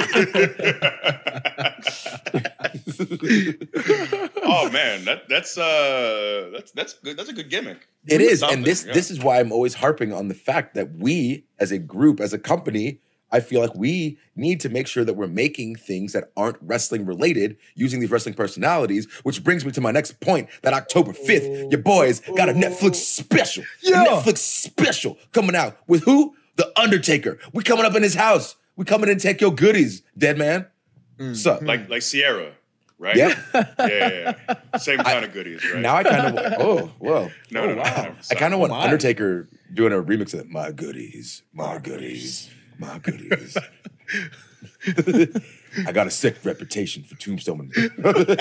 Oh man, that that's uh that's that's good. That's a good gimmick. It is, and this yeah. this is why I'm always harping on the fact that we, as a group, as a company, I feel like we need to make sure that we're making things that aren't wrestling related using these wrestling personalities, which brings me to my next point, that October fifth, your boys got a Netflix special. Yeah. A Netflix special coming out with who? The Undertaker. We coming up in his house. We coming in to take your goodies, dead man. Mm. So, like like Sierra. Right? Yeah. yeah, yeah, yeah. Same kind I, of goodies, right? Now I kind of, oh, well. No, oh, no, no. wow. no I kind of want oh, Undertaker doing a remix of it. My goodies, my goodies, my goodies. I got a sick reputation for Tombstone. That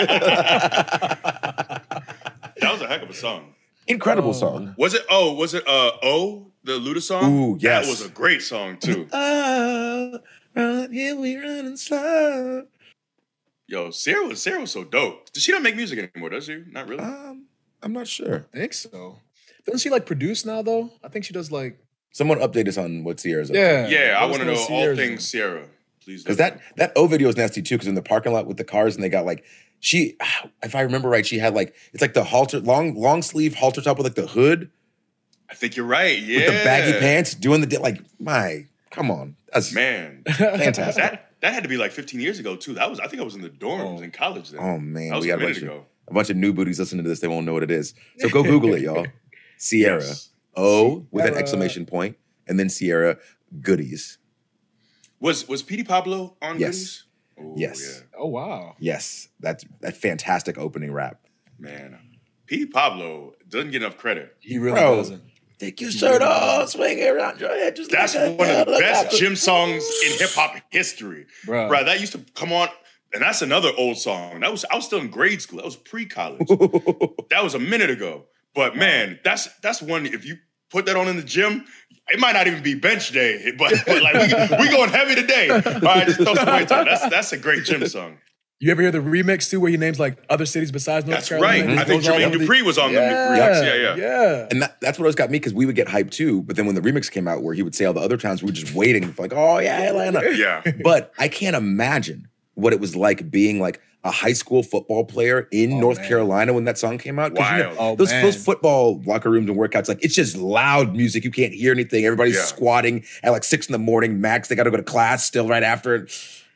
was a heck of a song. Incredible oh. song. Was it, oh, was it uh, Oh, the Luda song? Ooh, yes. That was a great song, too. Oh, run, here we run and slow. Yo, Sarah was Sarah was so dope. Does she not make music anymore, does she? Not really? Um, I'm not sure. I think so. Doesn't she like produce now though? I think she does like Someone update us on what Sierra's up yeah, to. Yeah, I want to know all things Sierra. Please. Because that that O video is nasty too, because in the parking lot with the cars and they got like she if I remember right, she had like it's like the halter long long sleeve halter top with like the hood. I think you're right. Yeah. With the baggy pants, doing the like my come on. That's man. Fantastic. That That had to be like fifteen years ago too. That was I think I was in the dorms oh. in college then. Oh man, that was we a got a minute bunch ago. of a bunch of new booties listening to this, they won't know what it is. So go Google it, y'all. Sierra. Yes. O with an Sierra. exclamation point, and then Sierra Goodies. Was was Petey Pablo on Yes. Goodies? Oh, Yes. Oh wow. Yes, that's a fantastic opening rap. yeah. Man, Petey Pablo doesn't get enough credit. He really Bro. doesn't. Take your shirt off, swing it around your head. Just That's like a one of the best helicopter. gym songs in hip hop history, Bro. Bro, that used to come on, and that's another old song. That was I was still in grade school. That was pre-college. That was a minute ago. But man, that's that's one. If you put that on in the gym, it might not even be bench day. But, but like we we going heavy today. All right, just throw some weights on. That's that's a great gym song. You ever hear the remix too, where he names like other cities besides North That's Carolina? right. He I think goes all Jermaine over the- Dupri was on Yeah, the remix. Yeah, yeah. yeah. And that, that's what always got me because we would get hyped too. But then when the remix came out, where he would say all the other towns, we were just waiting for like, oh yeah, Atlanta. Yeah. But I can't imagine what it was like being like a high school football player in Oh, North man. Carolina when that song came out. 'Cause, you know, Wild. Oh, those, man. those football locker rooms and workouts, like it's just loud music. You can't hear anything. Everybody's Yeah. squatting at like six in the morning. Max, they got to go to class still right after it.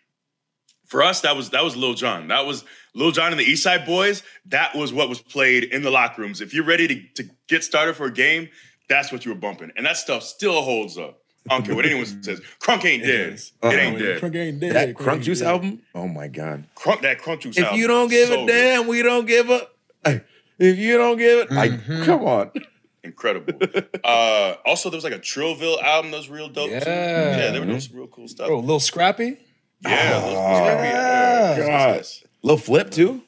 For us, that was that was Lil Jon. That was Lil Jon and the East Side Boys. That was what was played in the locker rooms. If you're ready to, to get started for a game, that's what you were bumping. And that stuff still holds up. I don't care what anyone says. Crunk ain't dead. is. It Uh-uh. ain't dead. Crunk ain't dead. That Crunk Crunk ain't Juice dead. album, oh my God. Crunk, that Crunk Juice If album, you don't give so a good. damn, we don't give a. Hey, if you don't give it, like, Mhm. come on. Incredible. uh, also, there was like a Trillville album that was real dope too. Yeah. Yeah, they were doing some real cool stuff. Bro, Lil Scrappy. Yeah, those, those Oh, gotta be- yeah. God. Yes. Lil Flip too.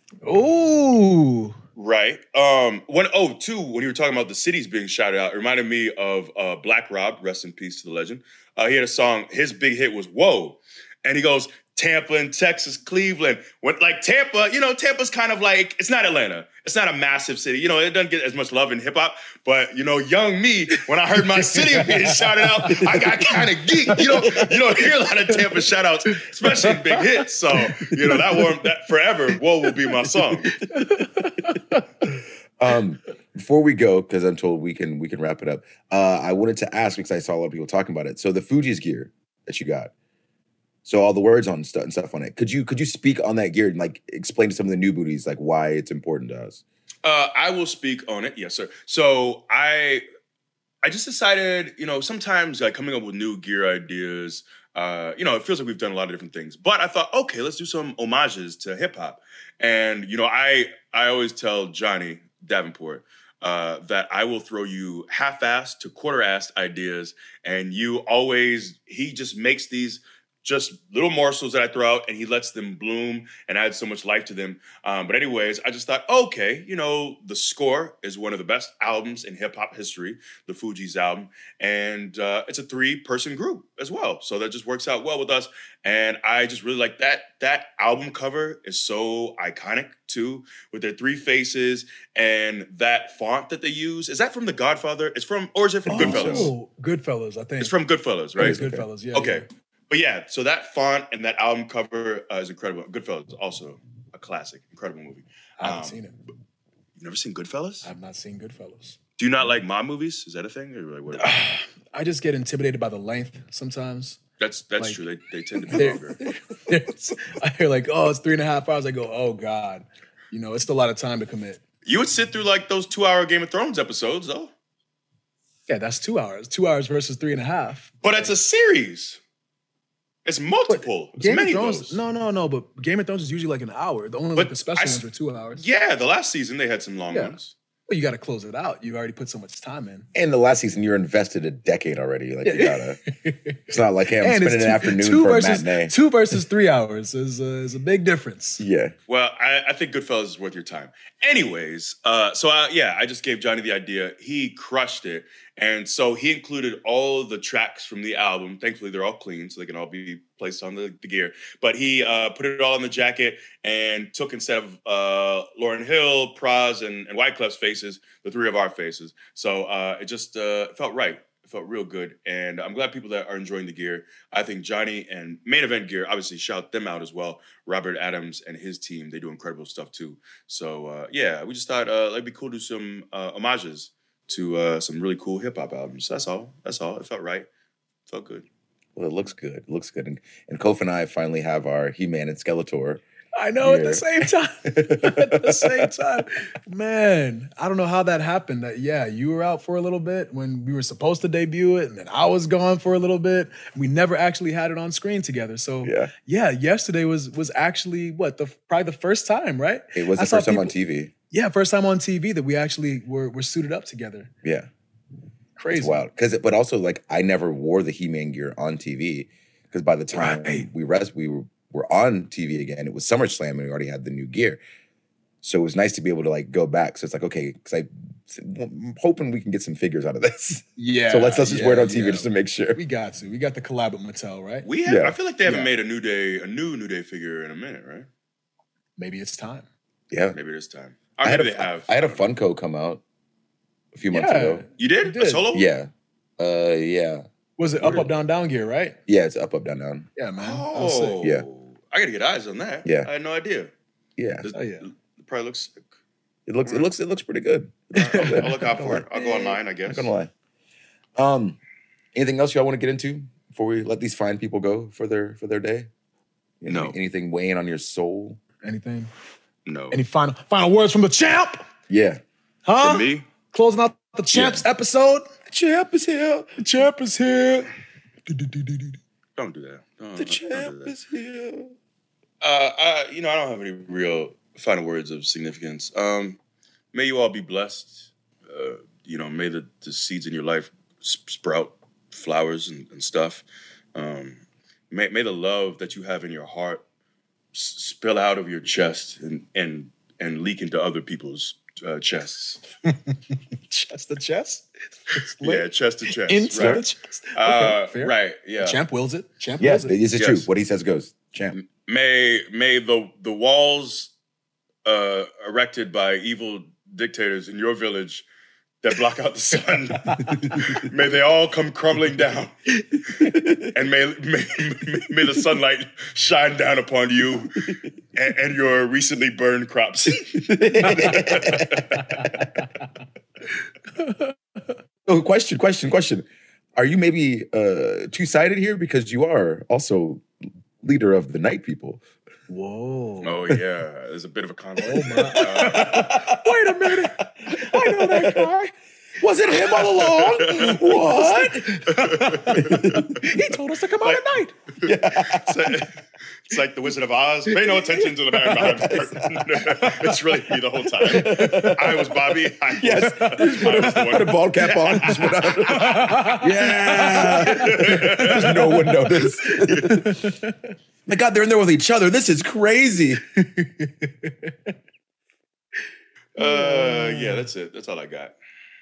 Ooh. Right. Um. When oh, two. When you were talking about the cities being shouted out, it reminded me of uh, Black Rob. Rest in peace to the legend. Uh, he had a song. His big hit was "Whoa," and he goes Tampa and Texas, Cleveland. When like Tampa, you know, Tampa's kind of like it's not Atlanta. It's not a massive city. You know, it doesn't get as much love in hip hop. But you know, young me, when I heard my city being shouted out, I got kind of geeked. You know, you don't hear a lot of Tampa shout outs, especially in big hits. So you know that one that forever. Whoa will be my song. Um, before we go, because I'm told we can we can wrap it up. Uh, I wanted to ask because I saw a lot of people talking about it. So the Fuji's gear that you got, so all the words on stuff and stuff on it. Could you could you speak on that gear and like explain to some of the new booties like why it's important to us? Uh, I will speak on it. Yes, sir. So I, I just decided, you know, sometimes like coming up with new gear ideas, uh, you know, it feels like we've done a lot of different things. But I thought, okay, let's do some homages to hip hop. And you know, I I always tell Johnny Davenport uh, that I will throw you half-assed to quarter-assed ideas, and you always he just makes these. Just little morsels that I throw out, and he lets them bloom and add so much life to them. Um, but anyways, I just thought, okay, you know, The Score is one of the best albums in hip hop history, the Fugees album, and uh, it's a three-person group as well, so that just works out well with us. And I just really like that. That album cover is so iconic too, with their three faces and that font that they use. Is that from The Godfather? It's from, or is it from Goodfellas? Oh, Goodfellas, I think. It's from Goodfellas, I right? think it's Goodfellas, yeah. Okay. yeah. But yeah, so that font and that album cover uh, is incredible. Goodfellas is also a classic, incredible movie. I haven't Um, seen it. You've never seen Goodfellas? I've not seen Goodfellas. Do you not like mob movies? Is that a thing? Or like what? I just get intimidated by the length sometimes. That's that's Like- true. They they tend to be They're- longer. There's- I hear like, oh, it's three and a half hours. I go, oh God. You know, it's a lot of time to commit. You would sit through like those two-hour Game of Thrones episodes, though. Yeah, that's two hours. Two hours versus three and a half. But it's a series. It's multiple. It's Game of many of Thrones, those. no, no, no. But Game of Thrones is usually like an hour. The only But like the special I s- ones were two hours. Yeah, the last season they had some long Yeah. ones. Well, you got to close it out. You've already put so much time in. And the last season, you're invested a decade already. Like you gotta. It's not like hey, I'm And spending it's an two, afternoon two for versus, a matinee. Two versus three hours is a, is a big difference. Yeah. Well, I, I think Goodfellas is worth your time. Anyways, uh, so I, yeah, I just gave Johnny the idea. He crushed it. And so he included all the tracks from the album. Thankfully, they're all clean, so they can all be placed on the, the gear. But he uh, put it all in the jacket and took, instead of uh, Lauryn Hill, Pras, and, and Wyclef's faces, the three of our faces. So uh, it just uh, felt right. It felt real good. And I'm glad people that are enjoying the gear. I think Johnny and Main Event Gear, obviously, shout them out as well. Robert Adams and his team, they do incredible stuff too. So uh, yeah, we just thought uh, it'd be cool to do some uh, homages to uh, some really cool hip hop albums. That's all. That's all. It felt right. Felt good. Well, it looks good. It looks good. And, and Kof and I finally have our He-Man and Skeletor I know Yeah. at the same time. At the same time. Man, I don't know how that happened. That yeah, you were out for a little bit when we were supposed to debut it, and then I was gone for a little bit. We never actually had it on screen together. So Yeah. yeah, yesterday was was actually what the probably the first time, right? It was I the saw first time on people- T V. Yeah, first time on T V that we actually were were suited up together. Yeah. Crazy. It's wild. Because, but also, like, I never wore the He-Man gear on T V because by the time Right. we rest, we were, were on T V again. It was SummerSlam and we already had the new gear. So it was nice to be able to like go back. So it's like, okay, because I'm hoping we can get some figures out of this. Yeah. So let's let's just yeah, wear it on T V yeah. just to make sure. We got to. We got the collab with Mattel, right? We have, Yeah. I feel like they haven't Yeah. made a New Day, a new New Day figure in a minute, right? Maybe it's time. Yeah. Maybe this time. I I had maybe a they have. I had a Funko come out a few months Yeah. ago. You did? You A did. solo? Yeah. Uh yeah. Was it up, up, down, down gear, right? Yeah, it's up, up, down, down. Yeah, man. That was sick. Oh. Yeah. I gotta get eyes on that. Yeah. I had no idea. Yeah. This, Oh, yeah. It probably looks sick. It looks it looks it looks pretty good. I'll look out for it. I'll go online, I I'm guess. not gonna lie. Um, anything else y'all want to get into before we let these fine people go for their for their day? Any- No. Anything weighing on your soul? Anything? No. Any final final words from the champ? Yeah. Huh? For me, Closing out the champs episode. The champ is here. The champ is here. don't do that. Don't, The don't do champ that. is here. Uh, I, you know, I don't have any real final words of significance. Um, may you all be blessed. Uh, you know, may the, the seeds in your life sp- sprout flowers and, and stuff. Um, may, may the love that you have in your heart s- spill out of your chest and and and leak into other people's uh, chests. Chest to chest. Yeah, chest to chest. Into right? the chest. Uh, Okay, fair. right. Yeah. Champ wills it. Champ Yeah, wills it. this is Yes. true. What he says goes. Champ. May may the the walls uh, erected by evil dictators in your village that block out the sun, may they all come crumbling down, and may may, may, may the sunlight shine down upon you and, and your recently burned crops. Oh, question, question, question. Are you maybe uh, two-sided here because you are also leader of the Night People? Whoa. Oh yeah, there's a bit of a conflict. Oh, my. Uh, Wait a minute. I know that guy. Was it him all along? What? He told us to come out at night. it's, like, it's like the Wizard of Oz. Pay no attention to the man behind the curtain. It's really me the whole time. I was Bobby. I Yes. was, I was the Put a one. ball cap on. Just went out. Yeah. No one noticed. My God, they're in there with each other. This is crazy. Uh, yeah, that's it. That's all I got.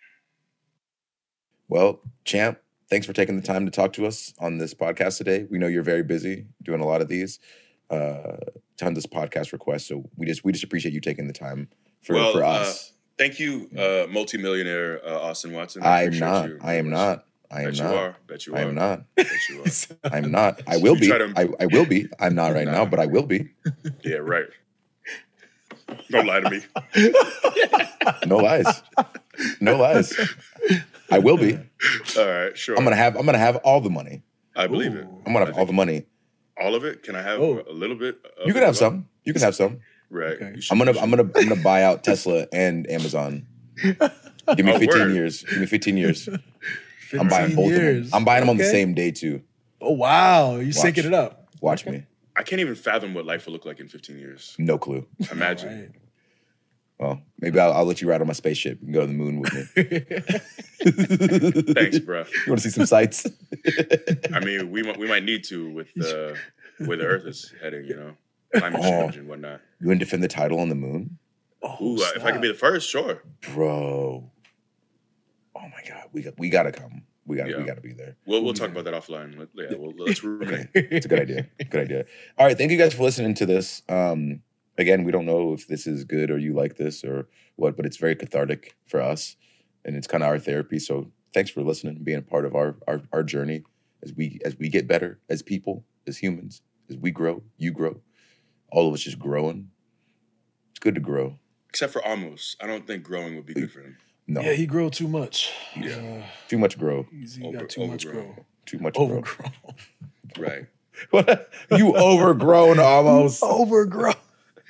Well, Champ, thanks for taking the time to talk to us on this podcast today. We know you're very busy doing a lot of these, uh, tons of podcast requests. So we just we just appreciate you taking the time for, well, for uh, us. thank you, uh, multimillionaire uh, Austin Watson. I am appreciate not. you. I am not. I am Bet you not. are. Bet you are. I am not. Bet you are. I'm not. I will You be. try to- I, I will be. I'm not right Nah. now, but I will be. Yeah, right. Don't lie to me. No lies. No lies. I will be. All right, sure. I'm gonna have. I'm gonna have all the money. I believe it. I'm gonna have all the money. All of it? Can I have Oh. a little bit? Of You can it have as well? some. You can have some. Right. Okay. You should- I'm gonna. you I'm should- gonna. I'm gonna buy out Tesla and Amazon. Give me Oh, fifteen word. years. Give me fifteen years. I'm buying both years. of them. I'm buying them on the Okay. same day too. Oh, wow. You Watch. syncing it up. Watch me. I can't even fathom what life will look like in fifteen years. No clue. Imagine. Right. Well, maybe I'll, I'll let you ride on my spaceship and go to the moon with me. Thanks, bro. You want to see some sights? I mean, we might we might need to with uh, where the Earth is heading. You know, climate Oh. change and whatnot. You want to defend the title on the moon, Ooh, uh, if I could be the first, sure. bro? Oh my God, we got we gotta come. We got to we Yeah. got to be there. We'll we'll talk about that offline. Let, yeah, well, let's ruminate. It's a good idea. Good idea. All right, thank you guys for listening to this. Um, again, we don't know if this is good or you like this or what, but it's very cathartic for us, and it's kind of our therapy. So thanks for listening and being a part of our, our our journey as we as we get better as people, as humans, as we grow, you grow, all of us just growing. It's good to grow. Except for Amos, I don't think growing would be good for him. No, Yeah, he grew too much. Yeah. Uh, too much grow. he's, he Over- got too much overgrown. grow. Too much grow. Overgrown. Right. What? You overgrown almost. Overgrown.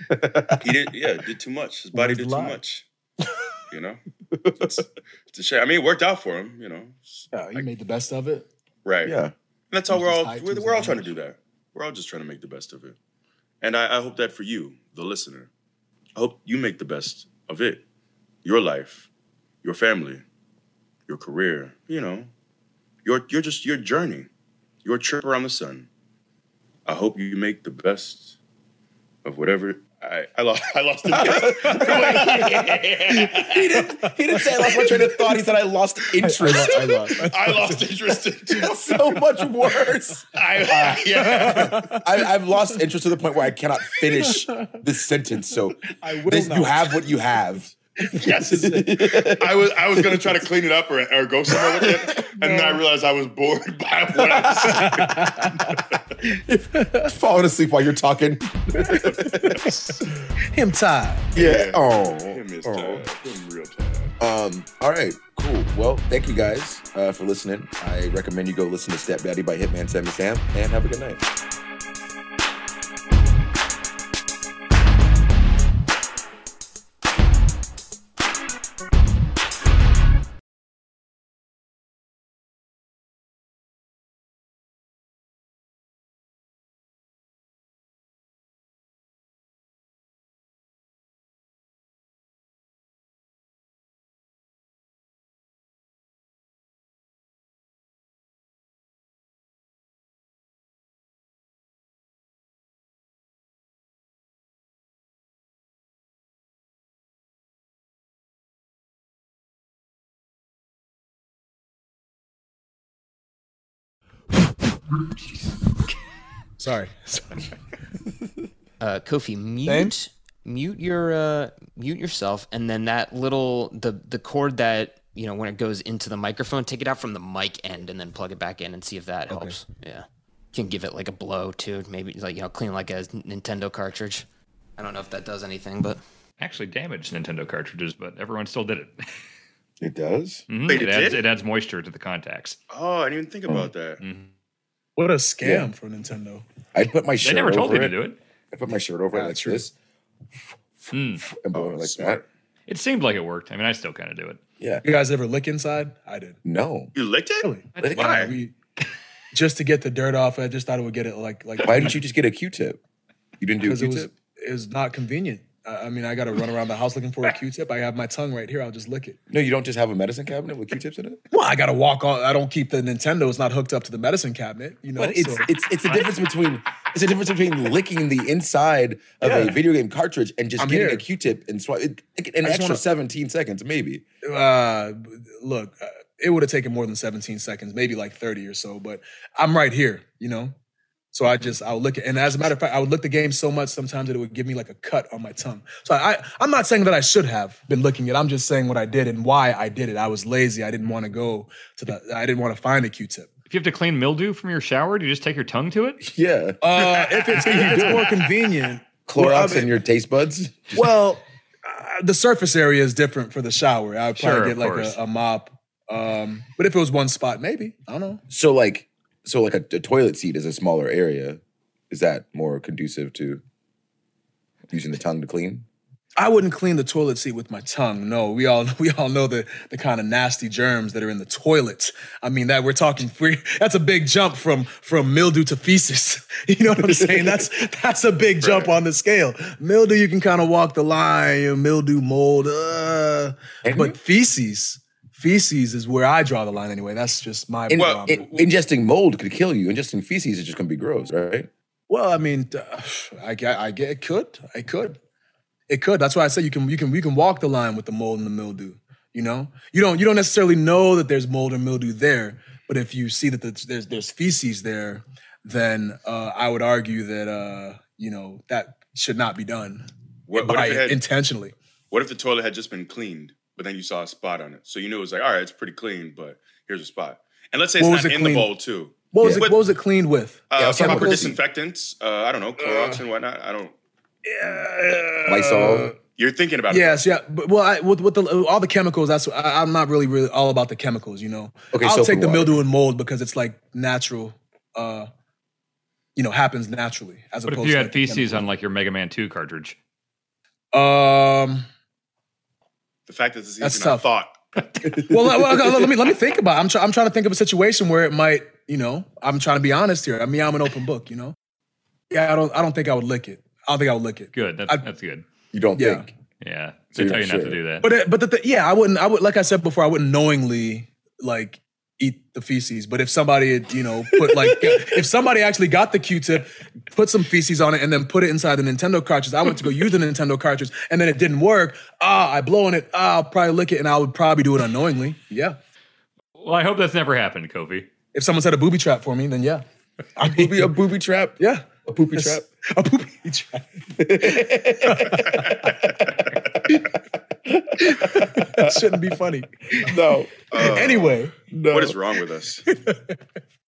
He did, yeah, did too much. His body Where's the did too lie? much. You know, it's, it's a shame. I mean, it worked out for him. You know, Yeah, you made the best of it. right? Yeah. And that's how Use we're his all height to we're, his we're all trying to advantage. do that. We're all just trying to make the best of it. And I, I hope that for you, the listener, I hope you make the best of it. Your life, your family, your career, you know, your your just your journey, your trip around the sun. I hope you make the best of whatever. I, I lost I lost it. He didn't, he didn't say I lost my train of thought. He said I lost interest. I lost. I lost interest in It's so much worse. I, yeah. I, I've lost interest to the point where I cannot finish this sentence. So I will this, you not. have what you have. Yes. I was I was gonna try to clean it up or, or go somewhere with it, and then I realized I was bored by what I was Falling asleep while you're talking. Him tired. Yeah. Oh. Him is oh. tired. Him real tired. Um, all right, cool. Well, thank you guys uh, for listening. I recommend you go listen to Step Daddy by Hitman Sammy Sam, and have a good night. Sorry. Sorry. Uh, Kofi, mute Thanks. mute your uh, mute yourself, and then that little the the cord that you know when it goes into the microphone, take it out from the mic end and then plug it back in and see if that helps. Yeah, you can give it like a blow too, maybe like you know clean like a Nintendo cartridge. I don't know if that does anything, but Actually damaged Nintendo cartridges, but everyone still did it. It does? Mhm. Wait, it, it adds, did? it adds moisture to the contacts. Oh, I didn't even think about that. What a scam Yeah. for Nintendo. I'd put my They shirt never told over you it. to do it. I put my shirt over Yeah, it like true. this Hmm. and blow Oh, it like smart. that. It seemed like it worked. I mean, I still kind of do it. Yeah. You guys ever lick inside? I did. No. You licked it? Really? That's Why? We, just to get the dirt off. I just thought it would get it like like. Why didn't you just get a Q-tip? You didn't do a Because it was Q-tip? it was not convenient. I I mean, I got to run around the house looking for a Q-tip. I have my tongue right here. I'll just lick it. No, you don't just have a medicine cabinet with Q-tips in it? Well, I got to walk on. I don't keep the Nintendo. It's not hooked up to the medicine cabinet. You know, But it's so- it's it's the difference between it's the difference between licking the inside of Yeah. a video game cartridge and just I'm getting here. a Q-tip and swipe it, like an I just extra wanna- seventeen seconds, maybe. uh, look, uh, it would have taken more than seventeen seconds, maybe like thirty or so. But I'm right here. You know. So I just I would look at, and as a matter of fact, I would lick the game so much sometimes that it would give me like a cut on my tongue. So I, I I'm not saying that I should have been licking it. I'm just saying what I did and why I did it. I was lazy. I didn't want to go to the. I didn't want to find a Q-tip. If you have to clean mildew from your shower, do you just take your tongue to it? Yeah. Uh, if it's if it's more convenient, Clorox well, I mean- in your taste buds. well, uh, the surface area is different for the shower. I'd Sure, probably of get like course. a, a mop. Um, but if it was one spot, maybe I don't know. So like so like a, a toilet seat is a smaller area. Is that more conducive to using the tongue to clean? I wouldn't clean the toilet seat with my tongue. No, we all we all know the the kind of nasty germs that are in the toilet. I mean that we're talking free. That's a big jump from from mildew to feces. You know what I'm saying? That's that's a big jump on the scale. Mildew, you can kind of walk the line. You know, mildew, mold, uh, Can but you? feces, feces is where I draw the line. Anyway, that's just my. In- problem. in- ingesting mold could kill you. Ingesting feces is just gonna be gross, right? Well, I mean, uh, I get, I get, it could, it could, it could. That's why I say you can, you can, you can walk the line with the mold and the mildew. You know, you don't, you don't necessarily know that there's mold or mildew there, but if you see that there's there's, there's feces there, then uh, I would argue that uh, you know that should not be done What, what by if it had, intentionally. what if the toilet had just been cleaned, but then you saw a spot on it? So you knew it was like, all right, it's pretty clean, but here's a spot. And let's say it's What not was it in clean? the bowl too. What was Yeah. it? What was it cleaned with? Uh, Yeah, I was talking proper about- disinfectants. Uh, I don't know, Clorox and whatnot. I don't. Lysol. You're thinking about it. Yes, yeah, but well, I, with with the, all the chemicals, that's I, I'm not really really all about the chemicals, you know. Okay, I'll soap take and the water. mildew and mold because it's like natural, uh, you know, happens naturally as What if opposed you to had like, the feces chemical. on like your Mega Man two cartridge? Um, The fact that this is That's even a tough. thought. well, let, well, let me let me think about it. I'm, try, I'm trying to think of a situation where it might, you know, I'm trying to be honest here. I mean, I'm an open book, you know? Yeah, I don't I don't think I would lick it. I don't think I would lick it. Good. That's, I- that's good. You don't Yeah. think? Yeah. So They you're tell you not not sure. to do that. But it, but the, th- yeah, I wouldn't. I would like I said before. I wouldn't knowingly like eat the feces. But if somebody had, you know, put like if somebody actually got the Q-tip, put some feces on it, and then put it inside the Nintendo cartridge, I went to go use the Nintendo cartridge, and then it didn't work. Ah, I blow on it. Ah, I'll probably lick it, and I would probably do it unknowingly. Yeah. Well, I hope that's never happened, Kofi. If someone said a booby trap for me, then yeah. I mean, Booby, a booby trap? yeah, A poopy It's- trap? A booby trap. That shouldn't be funny. No. Uh, Anyway. No. What is wrong with us?